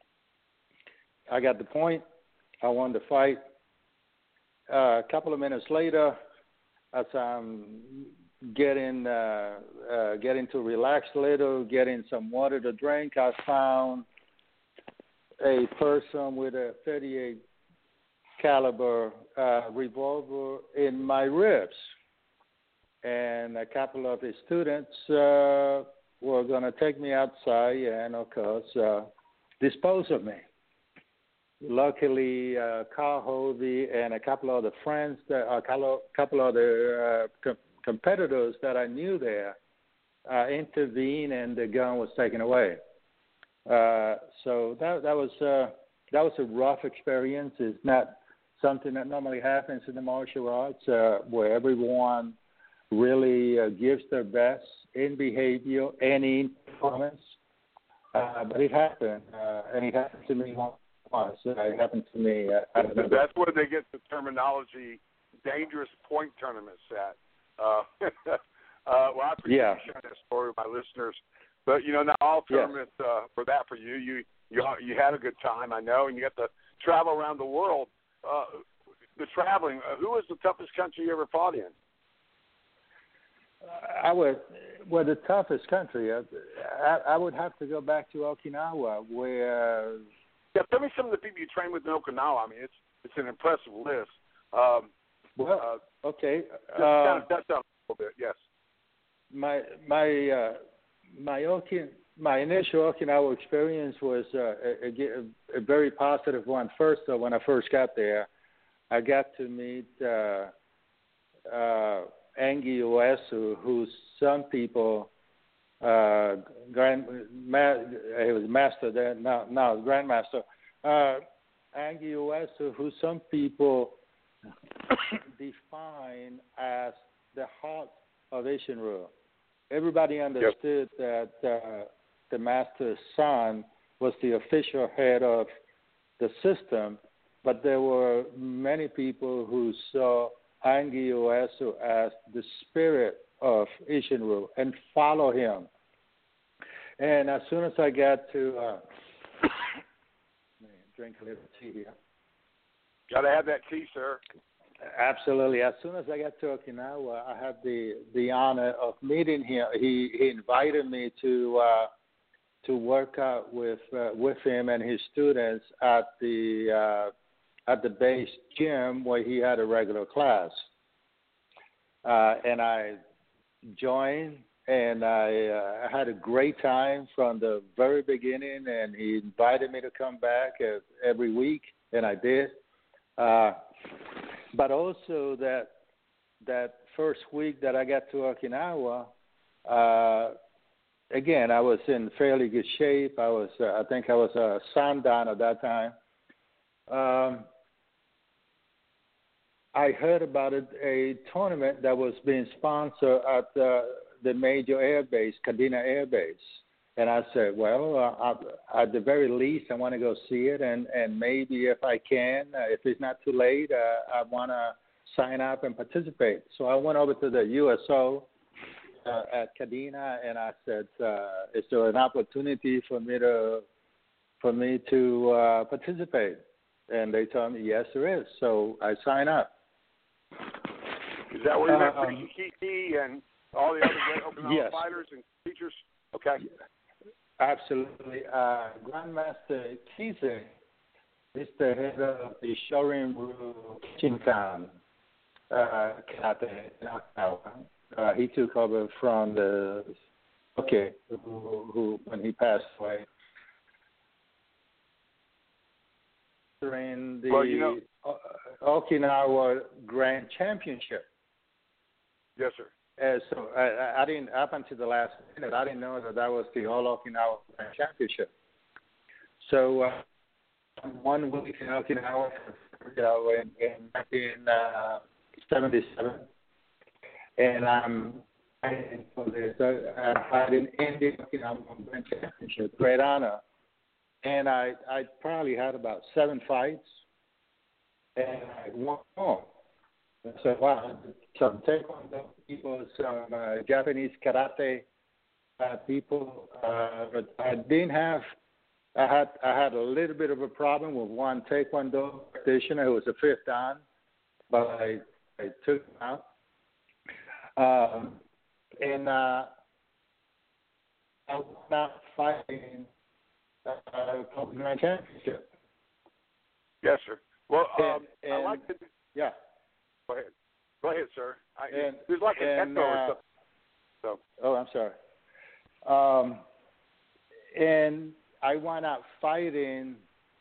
I got the point. I won the fight. Uh, a couple of minutes later, as I'm getting uh, uh, getting to relax a little, getting some water to drink, I found a person with a thirty-eight caliber uh, revolver in my ribs, and a couple of his students uh, were going to take me outside and, of course, uh, dispose of me. Luckily, uh, Carl Hovey and a couple of the friends, that, a couple, couple of the uh, com- competitors that I knew there uh, intervened, and the gun was taken away. Uh, so that that was uh, that was a rough experience. It's not something that normally happens in the martial arts, uh, where everyone really uh, gives their best in behavior and in performance. Uh, but it happened, uh, and it happened to me once. It happened to me. Uh, I don't know. That's where they get the terminology "dangerous point tournaments" at. Uh, uh, well, I appreciate yeah. you sharing that story with my listeners. But you know, not all tournaments yes. uh, for that for you. You you you had a good time, I know, and you got to travel around the world. Uh, the traveling. Uh, who was the toughest country you ever fought in? I would, well, the toughest country. I, I, I would have to go back to Okinawa, where. Yeah, tell me some of the people you trained with in Okinawa. I mean, it's it's an impressive list. Um, well, uh, okay. Just uh, kind of touch on a little bit, yes. My my uh, my Okin, my initial Okinawa experience was uh, a, a, a very positive one. First, uh, when I first got there, I got to meet uh, uh, Angie Uesu, who some people. Uh, grand, ma, he was master then, now, now grandmaster. Uh, Angie Uesu, who some people define as the heart of Isshin-Ryu. Everybody understood yep. that uh, the master's son was the official head of the system, but there were many people who saw Angie Uesu as the spirit of Isshin-Ryu and follow him. And as soon as I got to uh, drink a little tea here. Got to have that tea, sir. Absolutely. As soon as I got to Okinawa, I had the, the honor of meeting him. He, he invited me to uh, to work out with uh, with him and his students at the uh, at the base gym where he had a regular class. Uh, and I joined, and I uh, had a great time from the very beginning, and he invited me to come back every week, and I did. Uh, but also that that first week that I got to Okinawa, uh, again, I was in fairly good shape. I was, uh, I think I was a sandan at that time. Um, I heard about it, a tournament that was being sponsored at uh, the major air base, Kadena Air Base. And I said, well, uh, I, at the very least, I want to go see it, and, and maybe if I can, uh, if it's not too late, uh, I want to sign up and participate. So I went over to the U S O uh, at Kadena, and I said, uh, is there an opportunity for me to for me to uh, participate? And they told me, yes, there is. So I signed up. Is that where you met Um, Ricky Kiki and all the other great Okinawa yes. fighters and teachers? Okay. Absolutely. Uh, Grandmaster Kise is the head of the Shorin-ryu Kichinkan uh, Karate in Okinawa. Uh, he took over from the okay, who, who when he passed away. During the Well, you know, uh, Okinawa Grand Championship. Yes, sir. Uh, so I, I didn't, up until the last minute, I didn't know that that was the All Okinawa Grand Championship. So uh, one week in Okinawa, you know, in, in nineteen seventy-seven, and I'm fighting for this. I'm fighting in the Okinawa Grand Championship, great honor. And I, I probably had about seven fights, and I won more. I said, wow, some Taekwondo people, some uh, Japanese karate uh, people. Uh, but I didn't have, I had I had a little bit of a problem with one Taekwondo practitioner who was a fifth dan, but I, I took him out. Um, and uh, I was not fighting uh, Grand Championship. Yes, sir. Well, um, and, and, I like to. Yeah. Go ahead. Go ahead, sir. I, and, there's like an and, echo or uh, something. So. Oh, I'm sorry. Um, and I wound up fighting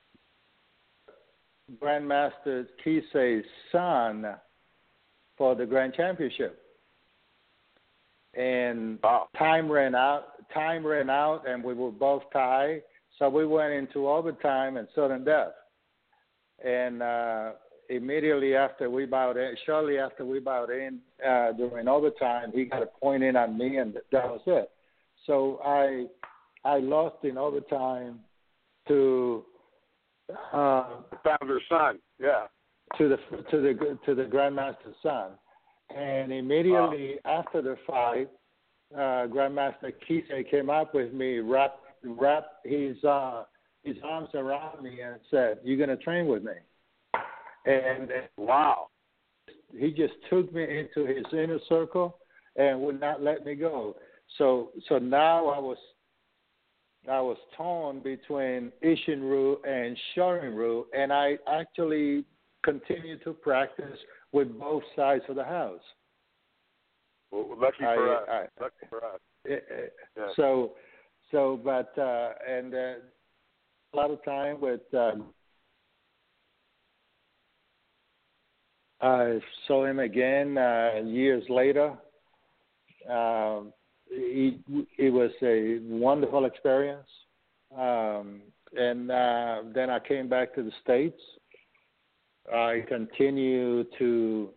Grandmaster Kise's son for the Grand Championship. And wow. time ran out. Time ran out, and we were both tied. So we went into overtime and sudden death. And uh, immediately after we bowed in, shortly after we bowed in uh, during overtime, he got a point in on me, and that was it. So I I lost in overtime to uh, founder's son, yeah, to the to the to the Grandmaster's son, and immediately wow. after the fight, uh, Grandmaster Kise came up with me, wrapped wrapped his uh, his arms around me, and said, "You're gonna train with me." And wow, he just took me into his inner circle and would not let me go. So so now I was I was torn between Isshin-ryu and Shorin-ryu, and I actually continued to practice with both sides of the house. Well, lucky for I, us. I, lucky for us. It, it, yeah. So so but uh, and uh, a lot of time with. Uh, I saw him again uh, years later. Um, he, it was a wonderful experience. Um, and uh, then I came back to the States. I continue to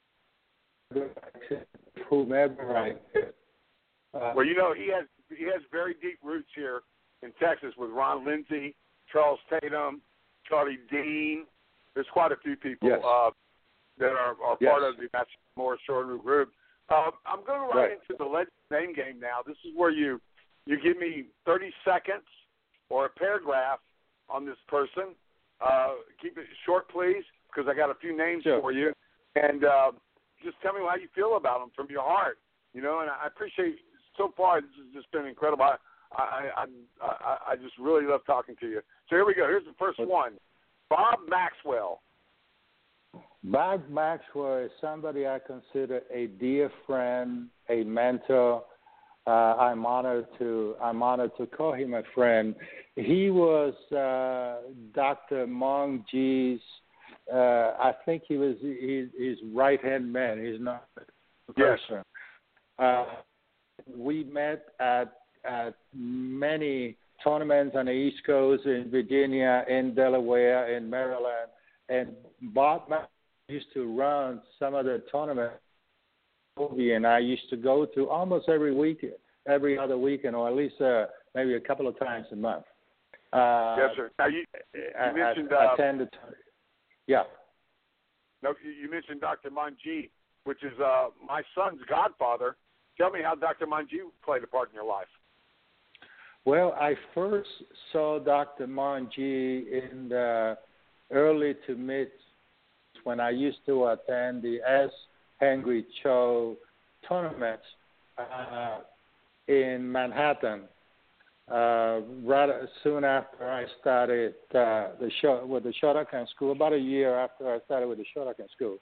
whomever I could. Uh, well, you know, he has he has very deep roots here in Texas with Ron Lindsay, Charles Tatum, Charlie Dean. There's quite a few people. Yes. Uh, that are, are yes. part of the Master Morris Shorin-ryu group. Uh, I'm going to right right. into the legend name game now. This is where you, you give me thirty seconds or a paragraph on this person. Uh, keep it short, please, because I got a few names sure. for you. And uh, just tell me how you feel about them from your heart. You know, and I appreciate, so far, this has just been incredible. I, I, I, I, I just really love talking to you. So here we go. Here's the first one. Bob Maxwell. Bob Maxwell is somebody I consider a dear friend, a mentor. Uh, I'm honored to I'm honored to call him a friend. He was uh, Doctor Mong Ji's. Uh, I think he was his, his right hand man. He's not a person. Yes. Uh, we met at at many tournaments on the East Coast, in Virginia, in Delaware, in Maryland, and Bob Maxwell used to run some of the tournaments, and I used to go to almost every weekend, every other weekend, or at least uh, maybe a couple of times a month. Uh, yes, sir. Now you, you I, mentioned. I, Uh, I tend to, yeah. no, you mentioned Doctor Manji, which is uh, my son's godfather. Tell me how Doctor Manji played a part in your life. Well, I first saw Doctor Manji in the early to mid when I used to attend the Ask Henry Cho tournaments uh, in Manhattan. Uh, right soon after I started uh, the show with the Shotokan school, about a year after I started with the Shotokan school.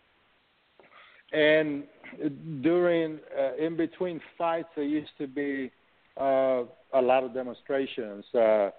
And during, uh, in between fights, there used to be uh, a lot of demonstrations. Uh,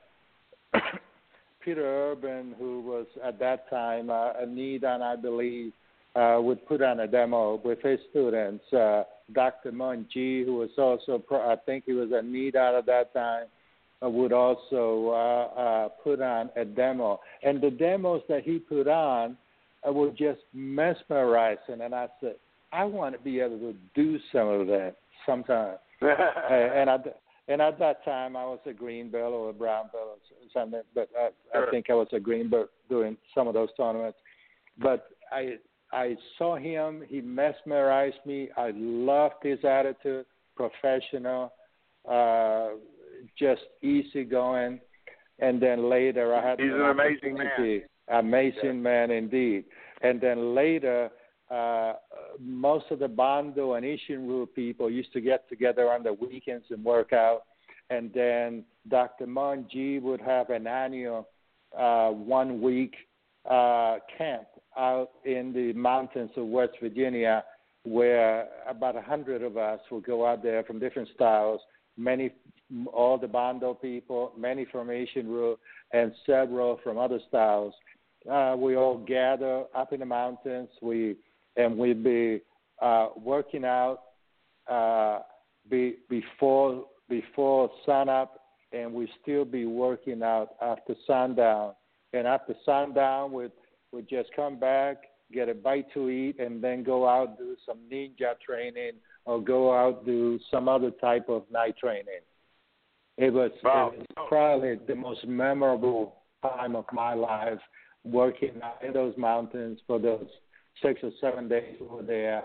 Peter Urban, who was at that time uh, a Nidan, I believe, uh, would put on a demo with his students. Uh, Doctor Manji, who was also, pro- I think he was a Nidan at that time, uh, would also uh, uh, put on a demo. And the demos that he put on uh, were just mesmerizing. And I said, I want to be able to do some of that sometime. uh, and I. And at that time, I was a green belt or a brown belt or something, but I, sure. I think I was a green belt doing some of those tournaments. But I I saw him. He mesmerized me. I loved his attitude, professional, uh, just easygoing. And then later, I had He's an, an amazing man. Amazing yeah. man indeed. And then later, Uh, most of the Bando and Ishinryu people used to get together on the weekends and work out. And then Doctor Manji would have an annual uh, one-week uh, camp out in the mountains of West Virginia where about a hundred of us would go out there from different styles, many, all the Bando people, many from Ishinryu, and several from other styles. Uh, we all gather up in the mountains. We And we'd be uh, working out uh, be, before before sunup, and we'd still be working out after sundown. And after sundown, we'd, we'd just come back, get a bite to eat, and then go out do some ninja training or go out do some other type of night training. It was, wow. it was probably the most memorable time of my life, working out in those mountains for those six or seven days over there.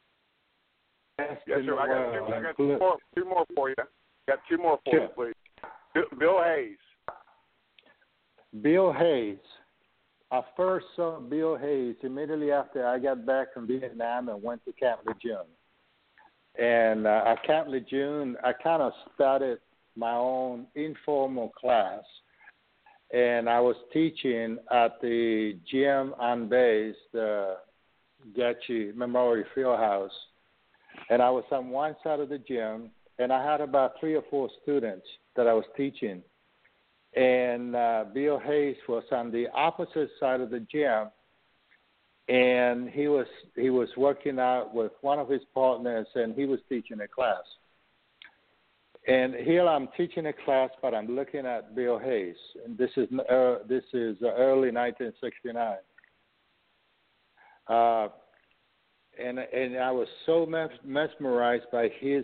Yes, sir. I got, two, I got two, more, two more for you. Got two more for sure. you, please. Bill, Bill Hayes. Bill Hayes. I first saw Bill Hayes immediately after I got back from Vietnam and went to Camp Lejeune. And uh, at Camp Lejeune, I kind of started my own informal class. And I was teaching at the gym on base, the Gachi Memorial Fieldhouse, and I was on one side of the gym, and I had about three or four students that I was teaching, and uh, Bill Hayes was on the opposite side of the gym, and he was he was working out with one of his partners, and he was teaching a class. And here I'm teaching a class, but I'm looking at Bill Hayes, and this is uh, this is early nineteen sixty-nine. Uh, and and I was so mes- mesmerized by his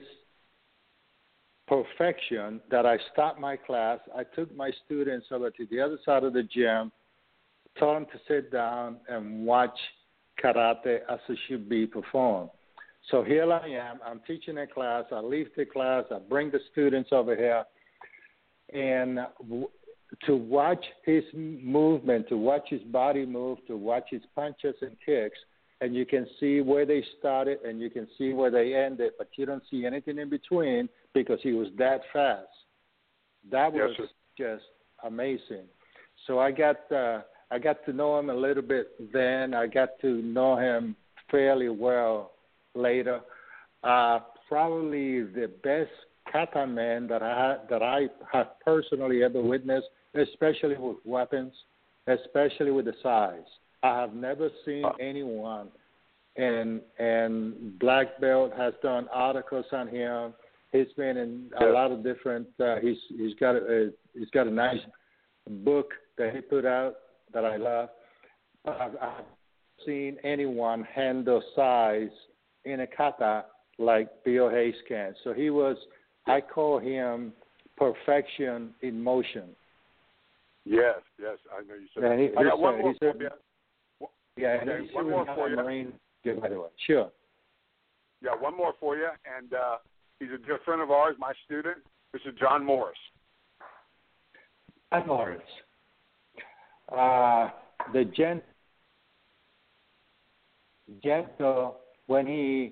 perfection that I stopped my class. I took my students over to the other side of the gym, told them to sit down and watch karate as it should be performed. So here I am. I'm teaching a class. I leave the class. I bring the students over here, and w- to watch his movement, to watch his body move, to watch his punches and kicks, and you can see where they started and you can see where they ended, but you don't see anything in between because he was that fast. That was yes, just amazing. So I got uh, I got to know him a little bit then. I got to know him fairly well later. Uh, probably the best kata man that I that I have personally ever witnessed, especially with weapons, especially with the size. I have never seen anyone, and and Black Belt has done articles on him. He's been in a lot of different. Uh, he's he's got a he's got a nice book that he put out that I love. I've, I've seen anyone handle size in a kata like Bill Hayes can. So he was. I call him perfection in motion. Yes, yes, I know you said And he, that. I got one said, more said, for you. Yeah, okay, he's one more for you. Marine, by the way. Sure. Yeah, one more for you, and uh, he's a good friend of ours, my student, Mister John Morris. John Morris. Uh, the gent, gentle when he,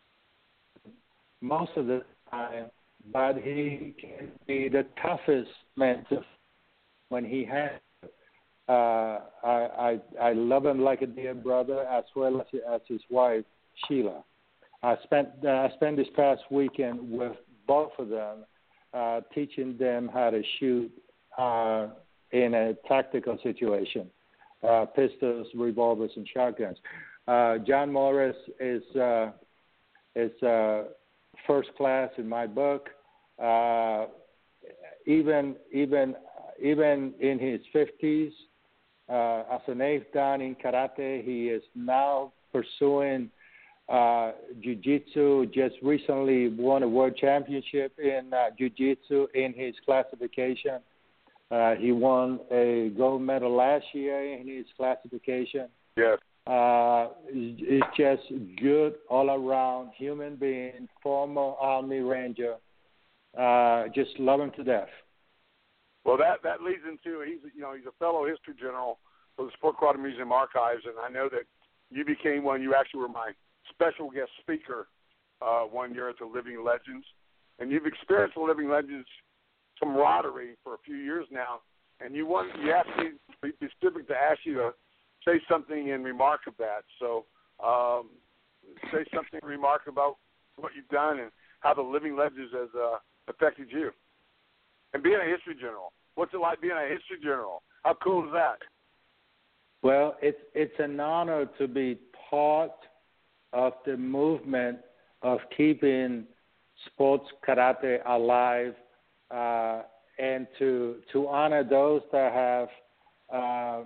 most of the time, but he can be the toughest man to, when he has. Uh, I, I I love him like a dear brother, as well as as his wife Sheila. I spent uh, I spent this past weekend with both of them, uh, teaching them how to shoot uh, in a tactical situation, uh, pistols, revolvers, and shotguns. Uh, John Morris is uh, is uh, first class in my book. Uh, even even even in his fifties. Uh, as an eighth dan in karate, he is now pursuing uh, jiu-jitsu. Just recently won a world championship in uh, jiu-jitsu in his classification. Uh, he won a gold medal last year in his classification. Yes. Uh, he's just good all around human being, former Army Ranger. Uh, just love him to death. Well, that, that leads into he's you know he's a fellow history general for the Sport Karate Museum Archives, and I know that you became one. You actually were my special guest speaker uh, one year at the Living Legends, and you've experienced the Living Legends camaraderie for a few years now. And you want you asked me to be specific to ask you to say something in remark of that. So um, say something in remark about what you've done and how the Living Legends has uh, affected you. And being a history general, what's it like being a history general? How cool is that? Well, it's it's an honor to be part of the movement of keeping sports karate alive, uh, and to to honor those that have uh,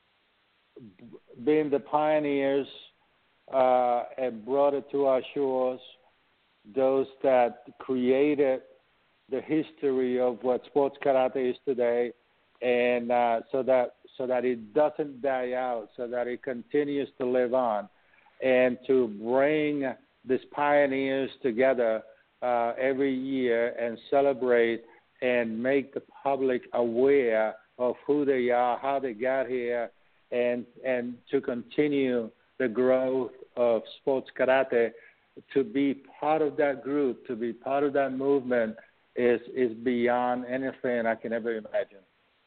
been the pioneers uh, and brought it to our shores, those that created the history of what sports karate is today, and uh, so that so that it doesn't die out, so that it continues to live on, and to bring these pioneers together uh, every year and celebrate and make the public aware of who they are, how they got here, and and to continue the growth of sports karate. To be part of that group, to be part of that movement, is is beyond anything I can ever imagine.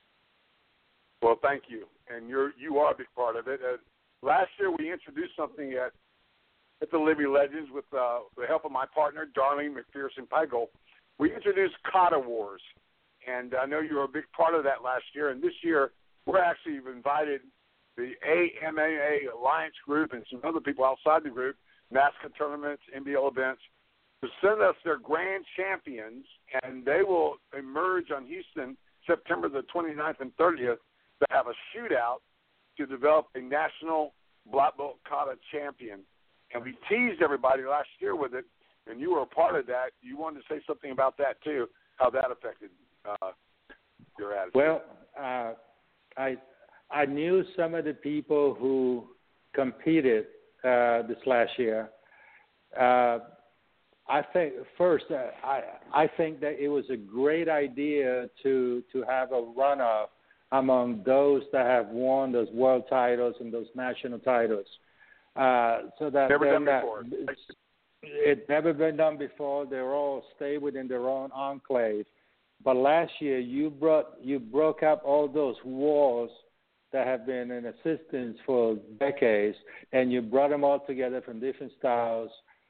Well, thank you, and you're you are a big part of it. Uh, last year we introduced something at at the Living Legends with uh, the help of my partner Darlene McPherson Pagel. We introduced Kata Wars, and I know you were a big part of that last year. And this year we're actually invited the A M A A Alliance group and some other people outside the group, NASCAR tournaments, N B L events, to send us their grand champions, and they will emerge on Houston September the twenty-ninth and thirtieth to have a shootout to develop a national black belt kata champion. And we teased everybody last year with it, and you were a part of that. You wanted to say something about that too, how that affected uh, your attitude. Well, uh, I I knew some of the people who competed uh, this last year. Uh, I think first, uh, I I think that it was a great idea to to have a runoff among those that have won those world titles and those national titles, uh, so that never done that, before. It never been done before. They're all stay within their own enclave. But last year, you brought you broke up all those walls that have been in existence for decades, and you brought them all together from different styles.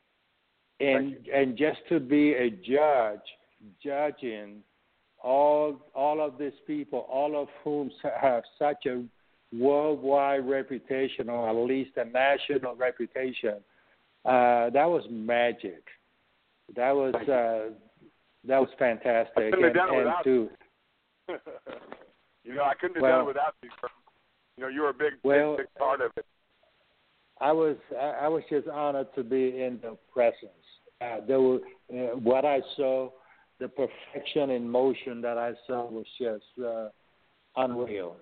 And and just to be a judge, judging all all of these people, all of whom have such a worldwide reputation, or at least a national reputation, uh, that was magic. That was uh, that was fantastic. I couldn't have and, done it and without to, you know, I couldn't have well, done it without you. You know, you were a big, well, big, big part of it. I was I was just honored to be in the presence. Uh, there were uh, what I saw, the perfection in motion that I saw was just uh, unreal.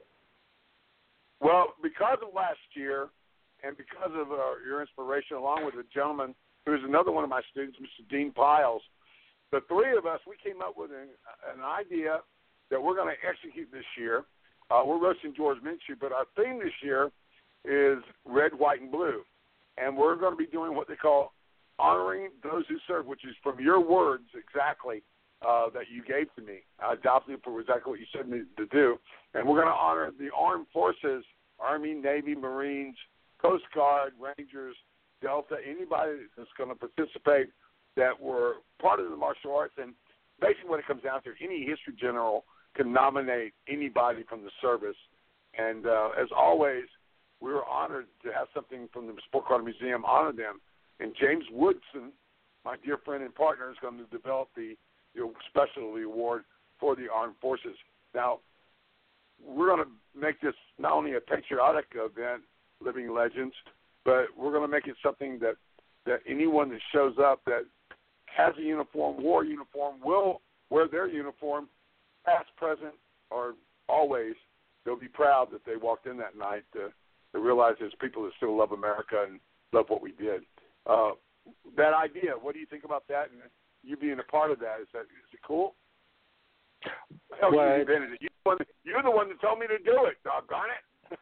Well, because of last year and because of uh, your inspiration, along with a gentleman who is another one of my students, Mister Dean Piles, the three of us, we came up with an, an idea that we're going to execute this year. Uh, we're roasting George Minshew, but our theme this year is red, white, and blue. And we're going to be doing what they call honoring those who serve, which is from your words exactly uh, that you gave to me. I adopted it for exactly what you said me to do. And we're going to honor the armed forces, Army, Navy, Marines, Coast Guard, Rangers, Delta, anybody that's going to participate that were part of the martial arts. And basically what it comes down to, any history general can nominate anybody from the service. And uh, as always, we were honored to have something from the Sport Karate Museum honor them. And James Woodson, my dear friend and partner, is going to develop the, the specialty award for the armed forces. Now, we're going to make this not only a patriotic event, Living Legends, but we're going to make it something that, that anyone that shows up that has a uniform, war uniform, will wear their uniform, past, present, or always. They'll be proud that they walked in that night to, to realize there's people that still love America and love what we did. Uh, that idea, what do you think about that? And you being a part of that, is that is it cool? Hell, well, you invented it. You're the, one, you're the one that told me to do it, doggone it.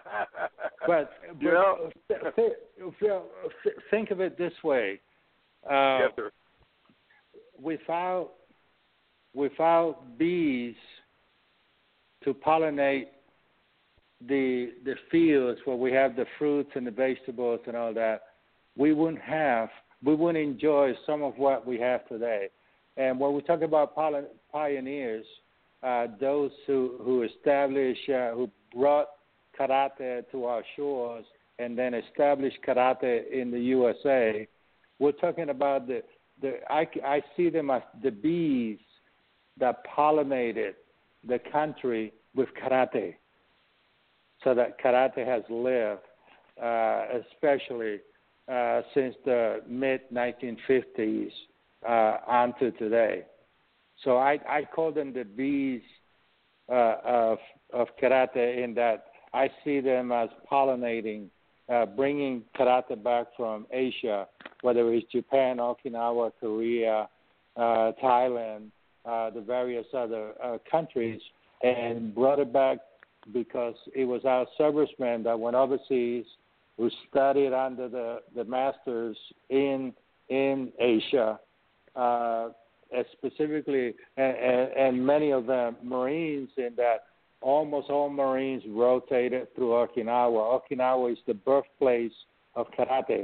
but you know? th- th- think of it this way. Uh, yes, sir. Without, without bees to pollinate the the fields where we have the fruits and the vegetables and all that, we wouldn't have, we wouldn't enjoy some of what we have today. And when we talk about pioneers, uh, those who, who established, uh, who brought karate to our shores and then established karate in the U S A, we're talking about the, the I, I see them as the bees that pollinated the country with karate. So that karate has lived, uh, especially uh, since the mid nineteen fifties uh, on to today. So I, I call them the bees uh, of, of karate, in that I see them as pollinating, uh, bringing karate back from Asia, whether it's Japan, Okinawa, Korea, uh, Thailand, uh, the various other uh, countries, and brought it back because it was our servicemen that went overseas, who studied under the, the masters in in Asia, uh, specifically, and, and, and many of them Marines, in that almost all Marines rotated through Okinawa. Okinawa is the birthplace of karate.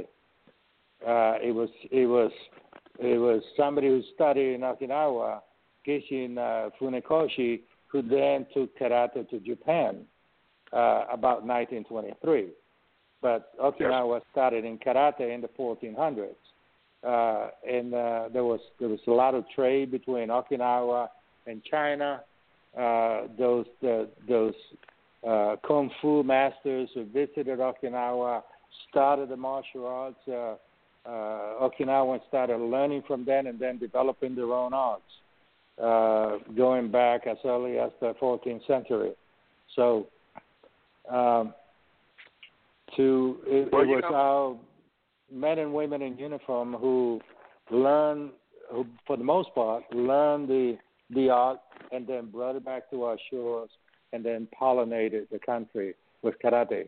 Uh, it was it was it was somebody who studied in Okinawa, Gishin uh, Funakoshi, who then took karate to Japan uh, about nineteen twenty-three. But Okinawa started in karate in the fourteen hundreds, uh, and uh, there was there was a lot of trade between Okinawa and China. Uh, those the, those uh, kung fu masters who visited Okinawa started the martial arts. Uh, uh, Okinawans started learning from them and then developing their own arts. Uh, going back as early as the fourteenth century. So um, to it, well, it was know. our men and women in uniform who learned, who for the most part, learned the, the art and then brought it back to our shores and then pollinated the country with karate.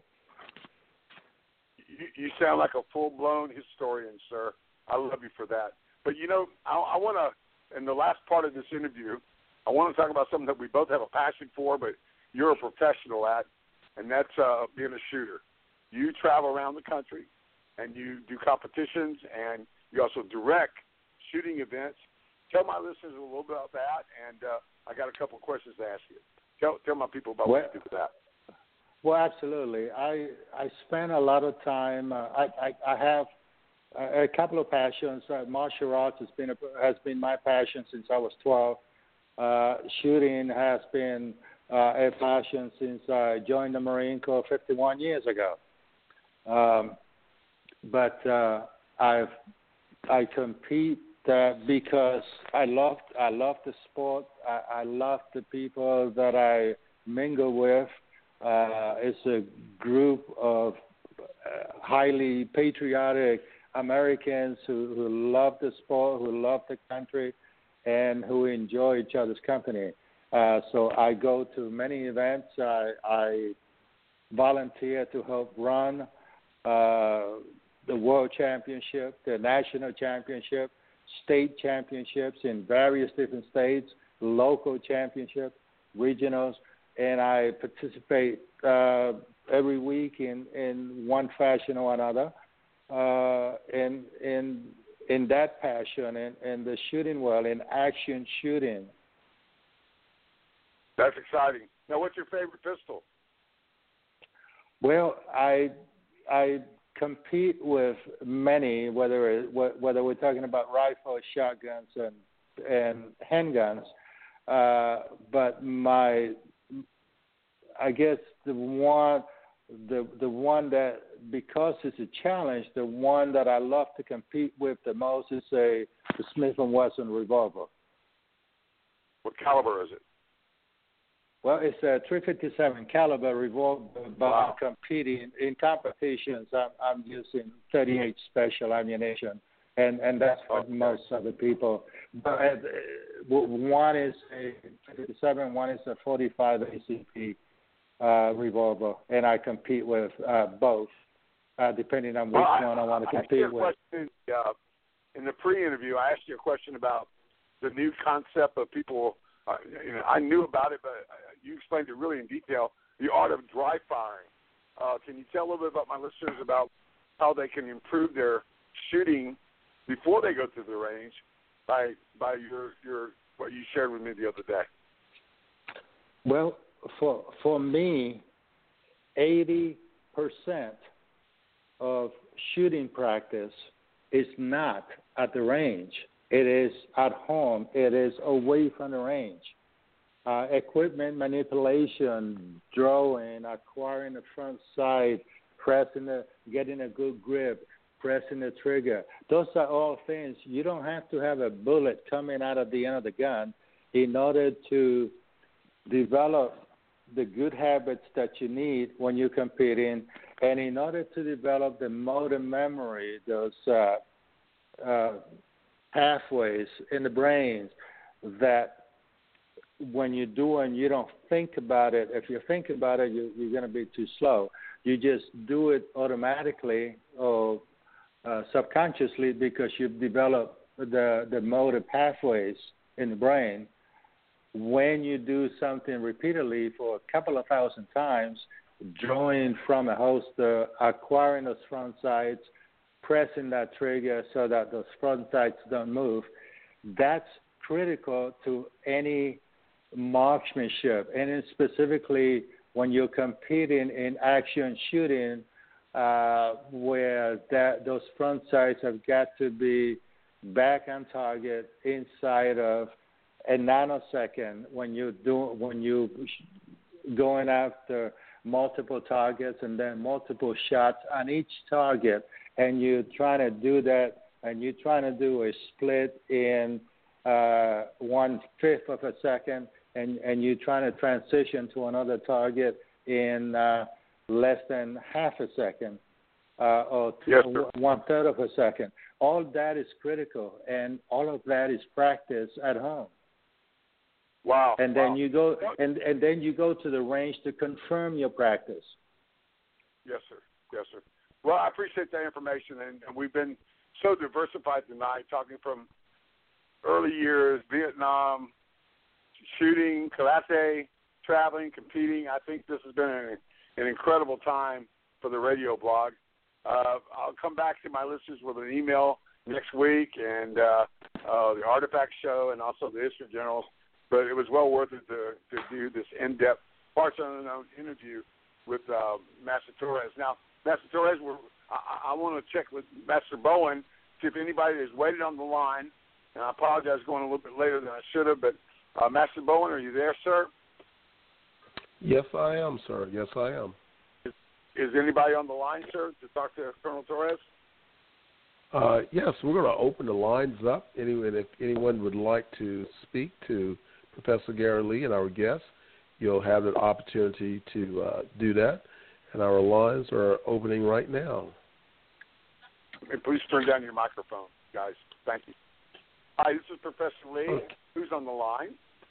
You, you sound like a full-blown historian, sir. I love you for that. But, you know, I, I want to, in the last part of this interview, I want to talk about something that we both have a passion for, but you're a professional at, and that's uh, being a shooter. You travel around the country, and you do competitions, and you also direct shooting events. Tell my listeners a little bit about that, and uh, I got a couple of questions to ask you. Tell, tell my people about well, what you do with that. Well, absolutely. I I spend a lot of time. Uh, I, I I have a couple of passions. Uh, martial arts has been a, has been my passion since I was twelve. Uh, shooting has been uh, a passion since I joined the Marine Corps fifty-one years ago. Um, but uh, I've I compete that because I love I love the sport. I, I love the people that I mingle with. Uh, it's a group of uh, highly patriotic Americans who, who love the sport, who love the country, and who enjoy each other's company. Uh, so I go to many events. I, I volunteer to help run uh, the World Championship, the National Championship, state championships in various different states, local championships, regionals, and I participate uh, every week in, in one fashion or another. Uh, in in in that passion, in, in the shooting world, in action shooting. That's exciting. Now, what's your favorite pistol? Well, I I compete with many, whether it, whether we're talking about rifles, shotguns, and and handguns. Uh, but my, I guess the one, the the one that, because it's a challenge, the one that I love to compete with the most is a the Smith and Wesson revolver. What caliber is it? Well, it's a three fifty-seven caliber revolver, but wow. I'm competing in competitions. I'm, I'm using thirty-eight special ammunition, and, and that's what okay. most other people. But uh, one is a fifty-seven, one is a forty-five A C P uh, revolver, and I compete with uh, both, uh, depending on which well, one I, I want to I compete with. Question, uh, in the pre-interview, I asked you a question about the new concept of people. Uh, you know, I knew about it, but you explained it really in detail. The art of dry firing. Uh, can you tell a little bit about my listeners about how they can improve their shooting before they go to the range by by your your what you shared with me the other day? Well, for for me, eighty percent of shooting practice is not at the range. It is at home. It is away from the range. Uh, equipment manipulation, drawing, acquiring the front sight, pressing the, getting a good grip, pressing the trigger. Those are all things. You don't have to have a bullet coming out of the end of the gun in order to develop the good habits that you need when you're competing, and in order to develop the motor memory, those uh, uh, pathways in the brain that when you're doing, you don't think about it. If you think about it, you, you're going to be too slow. You just do it automatically or uh, subconsciously because you've developed the, the motor pathways in the brain. When you do something repeatedly for a couple of thousand times, drawing from a holster, acquiring those front sights, pressing that trigger so that those front sights don't move, that's critical to any marksmanship, and specifically when you're competing in action shooting, uh, where that those front sights have got to be back on target inside of a nanosecond when you do when you going after multiple targets and then multiple shots on each target, and you're trying to do that, and you're trying to do a split in uh, one fifth of a second, and, and you're trying to transition to another target in uh, less than half a second uh, or yes, one third of a second. All that is critical, and all of that is practice at home. Wow! And then wow. you go, and, and then you go to the range to confirm your practice. Yes, sir. Yes, sir. Well, I appreciate that information, and, and we've been so diversified tonight, talking from early years, Vietnam, shooting, karate, traveling, competing. I think this has been an, an incredible time for the radio blog. Uh, I'll come back to my listeners with an email next week, and uh, uh, the Artifact Show, and also the History Journals. But it was well worth it to, to do this in-depth, parts unknown interview with uh, Master Torres. Now, Master Torres, we're, I, I want to check with Master Bowen, see if anybody has waited on the line. And I apologize going a little bit later than I should have, but uh, Master Bowen, are you there, sir? Yes, I am, sir. Yes, I am. Is, is anybody on the line, sir, to talk to Colonel Torres? Uh, yes, we're going to open the lines up. Anyone, if anyone would like to speak to Professor Gary Lee and our guest, you'll have an opportunity to uh, do that. And our lines are opening right now. Hey, please turn down your microphone, guys. Thank you. Hi, this is Professor Lee. Okay. Who's on the line?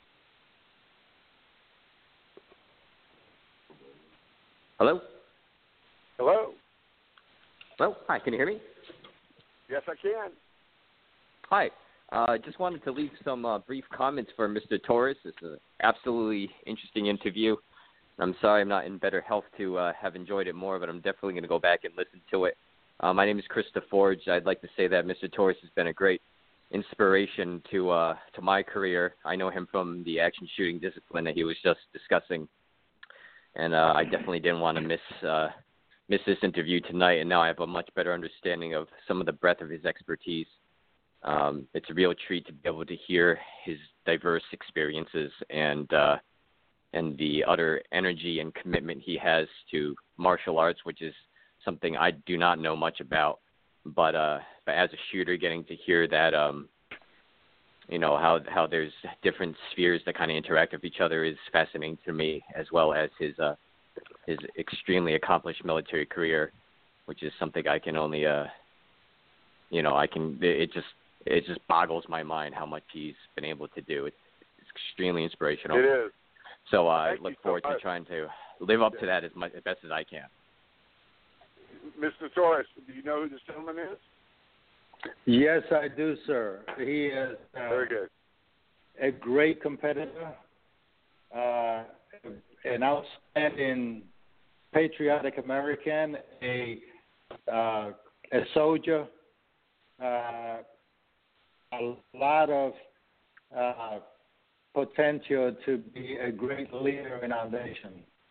Hello? Hello? Hello? Hi, can you hear me? Yes, I can. Hi. I uh, just wanted to leave some uh, brief comments for Mister Torres. It's an absolutely interesting interview. I'm sorry I'm not in better health to uh, have enjoyed it more, but I'm definitely going to go back and listen to it. Uh, my name is Krista Forge. I'd like to say that Mister Torres has been a great inspiration to uh, to my career. I know him from the action shooting discipline that he was just discussing, and uh, I definitely didn't want to miss uh, miss this interview tonight, and now I have a much better understanding of some of the breadth of his expertise. Um, it's a real treat to be able to hear his diverse experiences and uh, and the utter energy and commitment he has to martial arts, which is something I do not know much about. But uh, but as a shooter, getting to hear that, um, you know, how how there's different spheres that kind of interact with each other is fascinating to me, as well as his uh, his extremely accomplished military career, which is something I can only, uh, you know, I can, it just, it just boggles my mind how much he's been able to do. It's, it's extremely inspirational. It is. So uh, I look so forward much. to trying to live up to that as much as best as I can. Mister Torres, do you know who this gentleman is? Yes, I do, sir. He is uh, Very good. a great competitor, uh, an outstanding patriotic American, a uh, a soldier, uh, a lot of uh, potential to be a great leader in our nation.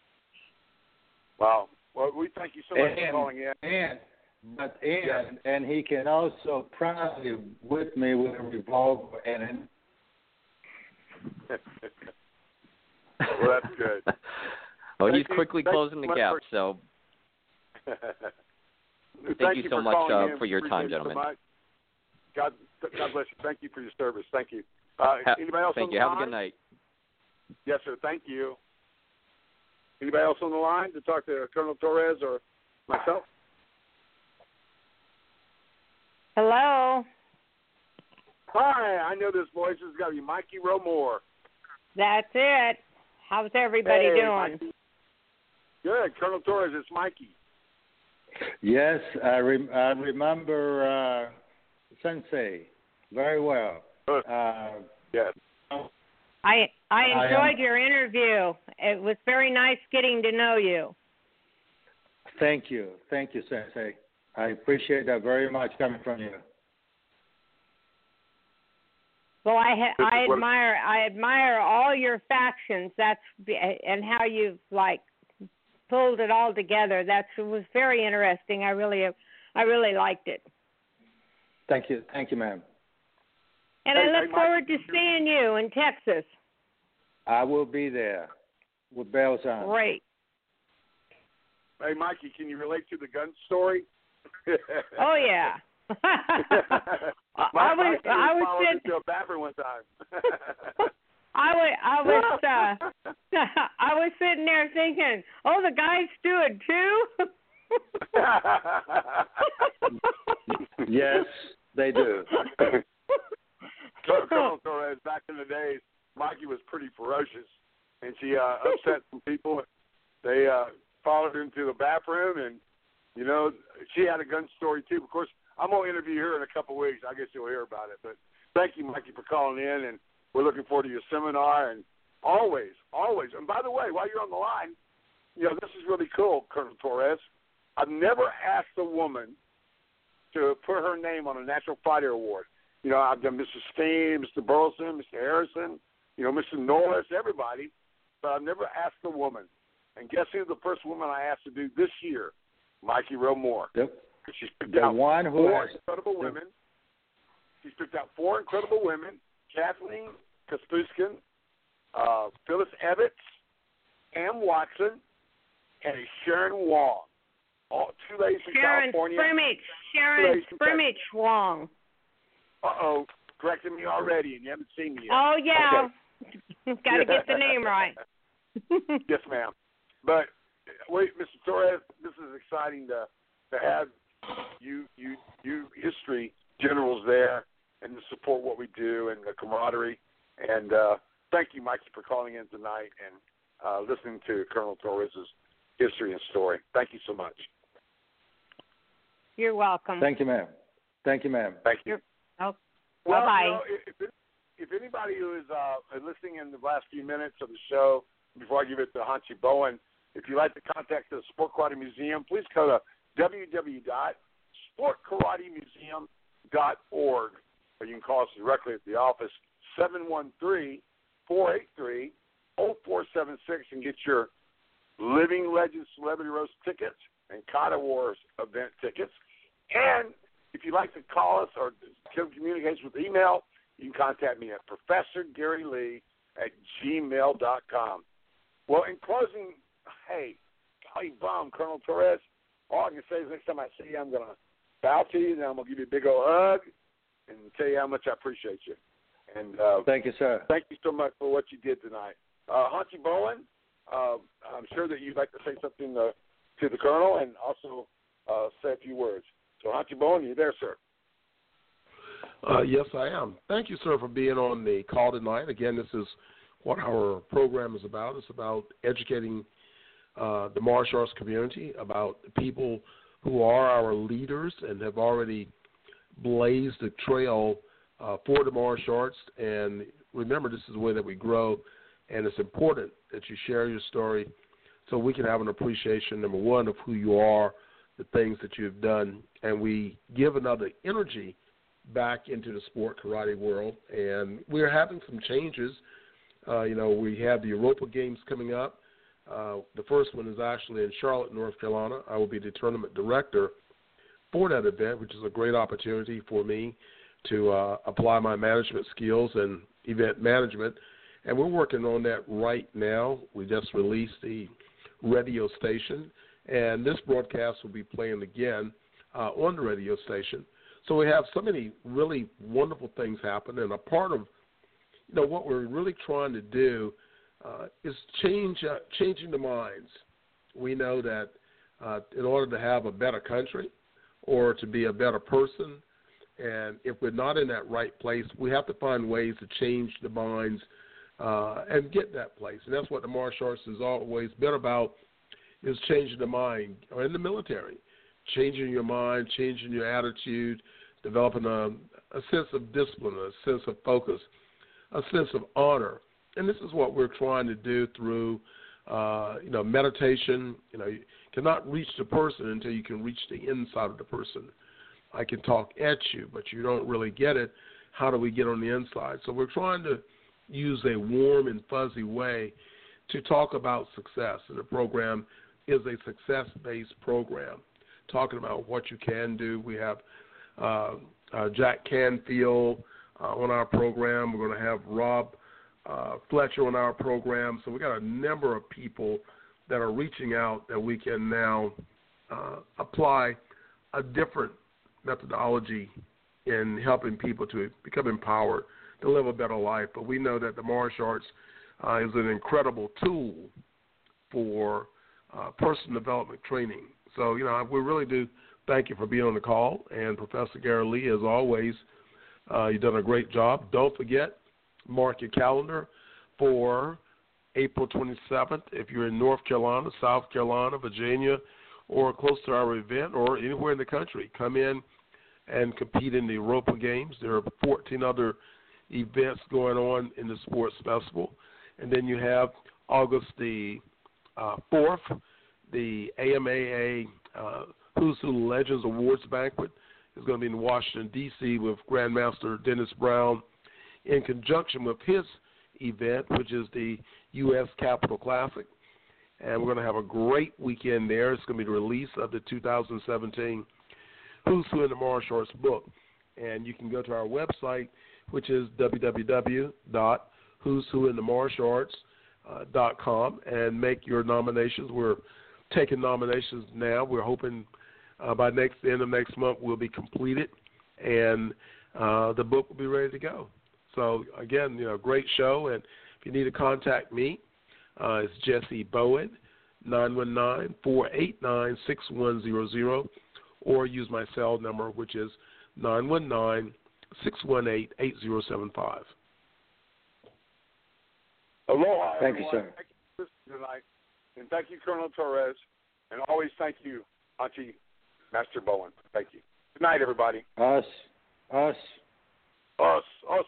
Wow. Well, we thank you so much and, for calling in. And, but and yes. and he can also proudly whip me with a revolver and. Well, that's good. well, thank he's you, quickly closing the gap, for... so thank, thank you you so for much uh, in. for your time, gentlemen. So God, God bless you. Thank you for your service. Thank you. Uh, ha- anybody else thank on you. the Have line? a good night. Yes, sir. Thank you. Anybody else on the line to talk to Colonel Torres or myself? Hello. Hi, I know this voice. This has got to be Mikey Romore. That's it. How's everybody hey, doing? Mikey. Good. Colonel Torres, it's Mikey. Yes, I, re- I remember uh, Sensei very well. Uh, yes. I I enjoyed I your interview. It was very nice getting to know you. Thank you. Thank you, Sensei. I appreciate that very much coming from you. Well, I ha- I what, admire I admire all your factions. That's and how you've like pulled it all together. That was very interesting. I really I really liked it. Thank you. Thank you, ma'am. And hey, I look hey, forward Mike, to seeing you in Texas. I will be there with bells on. Great. Hey, Mikey, can you relate to the gun story? Oh yeah. my, I was my I was followed sitting into a bathroom one time. I was I was uh, I was sitting there thinking, oh, the guys do it too. Yes, they do. Colonel Torres, back in the days, Mikey was pretty ferocious, and she uh, upset some people. They uh, followed her into the bathroom, and you know she had a gun story too. Of course, I'm gonna interview her in a couple of weeks. I guess you'll hear about it. But thank you, Mikey, for calling in, and we're looking forward to your seminar. And always, always. And by the way, while you're on the line, you know this is really cool, Colonel Torres. I've never asked a woman to put her name on a National Fighter Award. You know, I've done Mister Steen, Mister Burleson, Mister Harrison, you know, Mister Norris, everybody, but I've never asked a woman. And guess who the first woman I asked to do this year? Mikey Romore. Yep. She's picked The out one who four has, incredible women. She's picked out four incredible women: Kathleen Kaspuskin, uh, Phyllis Ebbets, Ann Watson, and a Sharon Wong. all, two ladies from Sharon California. Frimich. Sharon Frimich Wong. Uh-oh, corrected me already, and you haven't seen me yet. Oh, yeah. Okay. Got to get the name right. Yes, ma'am. But, wait, Mister Torres, this is exciting to, to have you, you, you history generals there and to support what we do and the camaraderie. And uh, thank you, Mikey, for calling in tonight and uh, listening to Colonel Torres' history and story. Thank you so much. You're welcome. Thank you, ma'am. Thank you, ma'am. Thank you. Oh, well, bye-bye. You know, if, if anybody who is uh, listening in the last few minutes of the show, before I give it to Hanchi Bowen, if you'd like to contact the Sport Karate Museum, please go to w w w dot sport karate museum dot org, or you can call us directly at the office, seven one three, four eight three, zero four seven six, and get your Living Legends Celebrity Roast tickets and Kata Wars event tickets. And if you'd like to call us or give communications with email, you can contact me at Professor Gary Lee at gmail dot com. Well, in closing, hey, golly bum, Colonel Torres, all I can say is next time I see you, I'm going to bow to you, and I'm going to give you a big old hug and tell you how much I appreciate you. And uh, thank you, sir. Thank you so much for what you did tonight. Uh, Hanchi Bowen, uh, I'm sure that you'd like to say something uh, to the Colonel and also uh, say a few words. So, Hanchi Bowen, you there, sir? Uh, yes, I am. Thank you, sir, for being on the call tonight. Again, this is what our program is about. It's about educating uh, the martial arts community, about the people who are our leaders and have already blazed the trail uh, for the martial arts. And remember, this is the way that we grow, and it's important that you share your story so we can have an appreciation, number one, of who you are, the things that you've done, and we give another energy back into the sport karate world. And we're having some changes. Uh, you know, we have the Europa Games coming up. Uh, the first one is actually in Charlotte, North Carolina. I will be the tournament director for that event, which is a great opportunity for me to uh, apply my management skills and event management. And we're working on that right now. We just released the radio station, and this broadcast will be playing again uh, on the radio station. So we have so many really wonderful things happen, and a part of you know what we're really trying to do uh, is change uh, changing the minds. We know that uh, in order to have a better country or to be a better person, and if we're not in that right place, we have to find ways to change the minds uh, and get that place. And that's what the martial arts has always been about, is changing the mind, or in the military, changing your mind, changing your attitude, developing a, a sense of discipline, a sense of focus, a sense of honor. And this is what we're trying to do through, uh, you know, meditation. You know, you cannot reach the person until you can reach the inside of the person. I can talk at you, but you don't really get it. How do we get on the inside? So we're trying to use a warm and fuzzy way to talk about success. And the program is a success-based program, talking about what you can do. We have uh, uh, Jack Canfield uh, on our program. We're going to have Rob uh, Fletcher on our program. So we got a number of people that are reaching out that we can now uh, apply a different methodology in helping people to become empowered, to live a better life. But we know that the martial arts uh, is an incredible tool for uh, personal development training. So, you know, we really do thank you for being on the call. And Professor Gary Lee, as always, uh, you've done a great job. Don't forget, mark your calendar for April twenty-seventh. If you're in North Carolina, South Carolina, Virginia, or close to our event, or anywhere in the country, come in and compete in the Europa Games. There are fourteen other events going on in the sports festival. And then you have August the uh, fourth, the A M A A uh, Who's Who Legends Awards Banquet is going to be in Washington, D C with Grandmaster Dennis Brown in conjunction with his event, which is the U S Capitol Classic. And we're going to have a great weekend there. It's going to be the release of the two thousand seventeen Who's Who in the Martial Arts book. And you can go to our website, which is w w w dot who's who in the martial arts dot com, and make your nominations. We're taking nominations now. We're hoping uh, by next the end of next month we'll be completed, and uh, the book will be ready to go. So again, you know, great show. And if you need to contact me, uh, it's Jesse Bowen, nine one nine, four eight nine, six one zero zero, or use my cell number, which is nine one nine, six one eight, eight zero seven five. Aloha, Thank everyone. you, sir. Thank you for listening tonight. And thank you, Colonel Torres. And always thank you, Auntie Master Bowen. Thank you. Good night, everybody. Us, us. Us, us.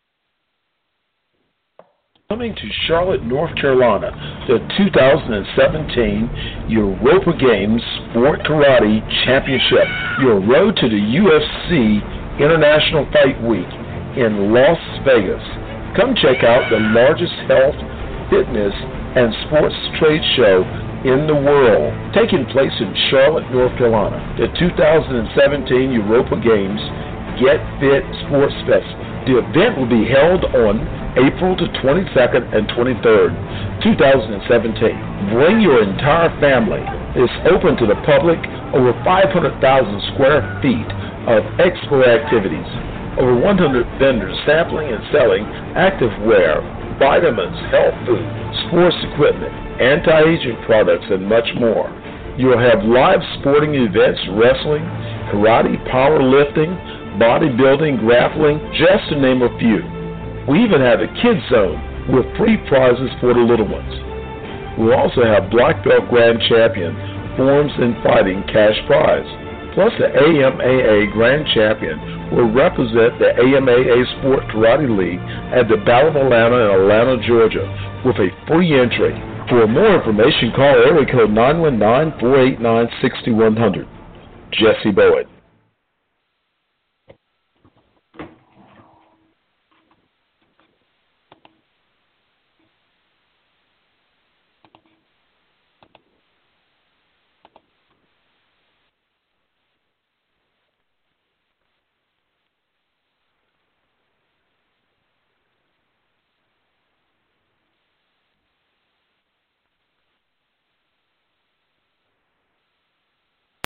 Coming to Charlotte, North Carolina, the two thousand seventeen Europa Games Sport Karate Championship, your road to the U F C International Fight Week in Las Vegas. Come check out the largest health, fitness, and sports trade show in the world, taking place in Charlotte, North Carolina. The two thousand seventeen Europa Games Get Fit Sports Festival. The event will be held on April the twenty-second and twenty-third, two thousand seventeen. Bring your entire family. It's open to the public, over five hundred thousand square feet of expo activities, over one hundred vendors sampling and selling active wear, vitamins, health food, sports equipment, anti-aging products, and much more. You'll have live sporting events, wrestling, karate, powerlifting, bodybuilding, grappling, just to name a few. We even have a kids zone with free prizes for the little ones. We'll also have black belt grand champion forms and fighting cash prize. Plus the A M A A grand champion will represent the A M A A Sport Karate League at the Battle of Atlanta in Atlanta, Georgia, with a free entry. For more information, call area code nine one nine, four eight nine, six one zero zero. Jesse Bowen.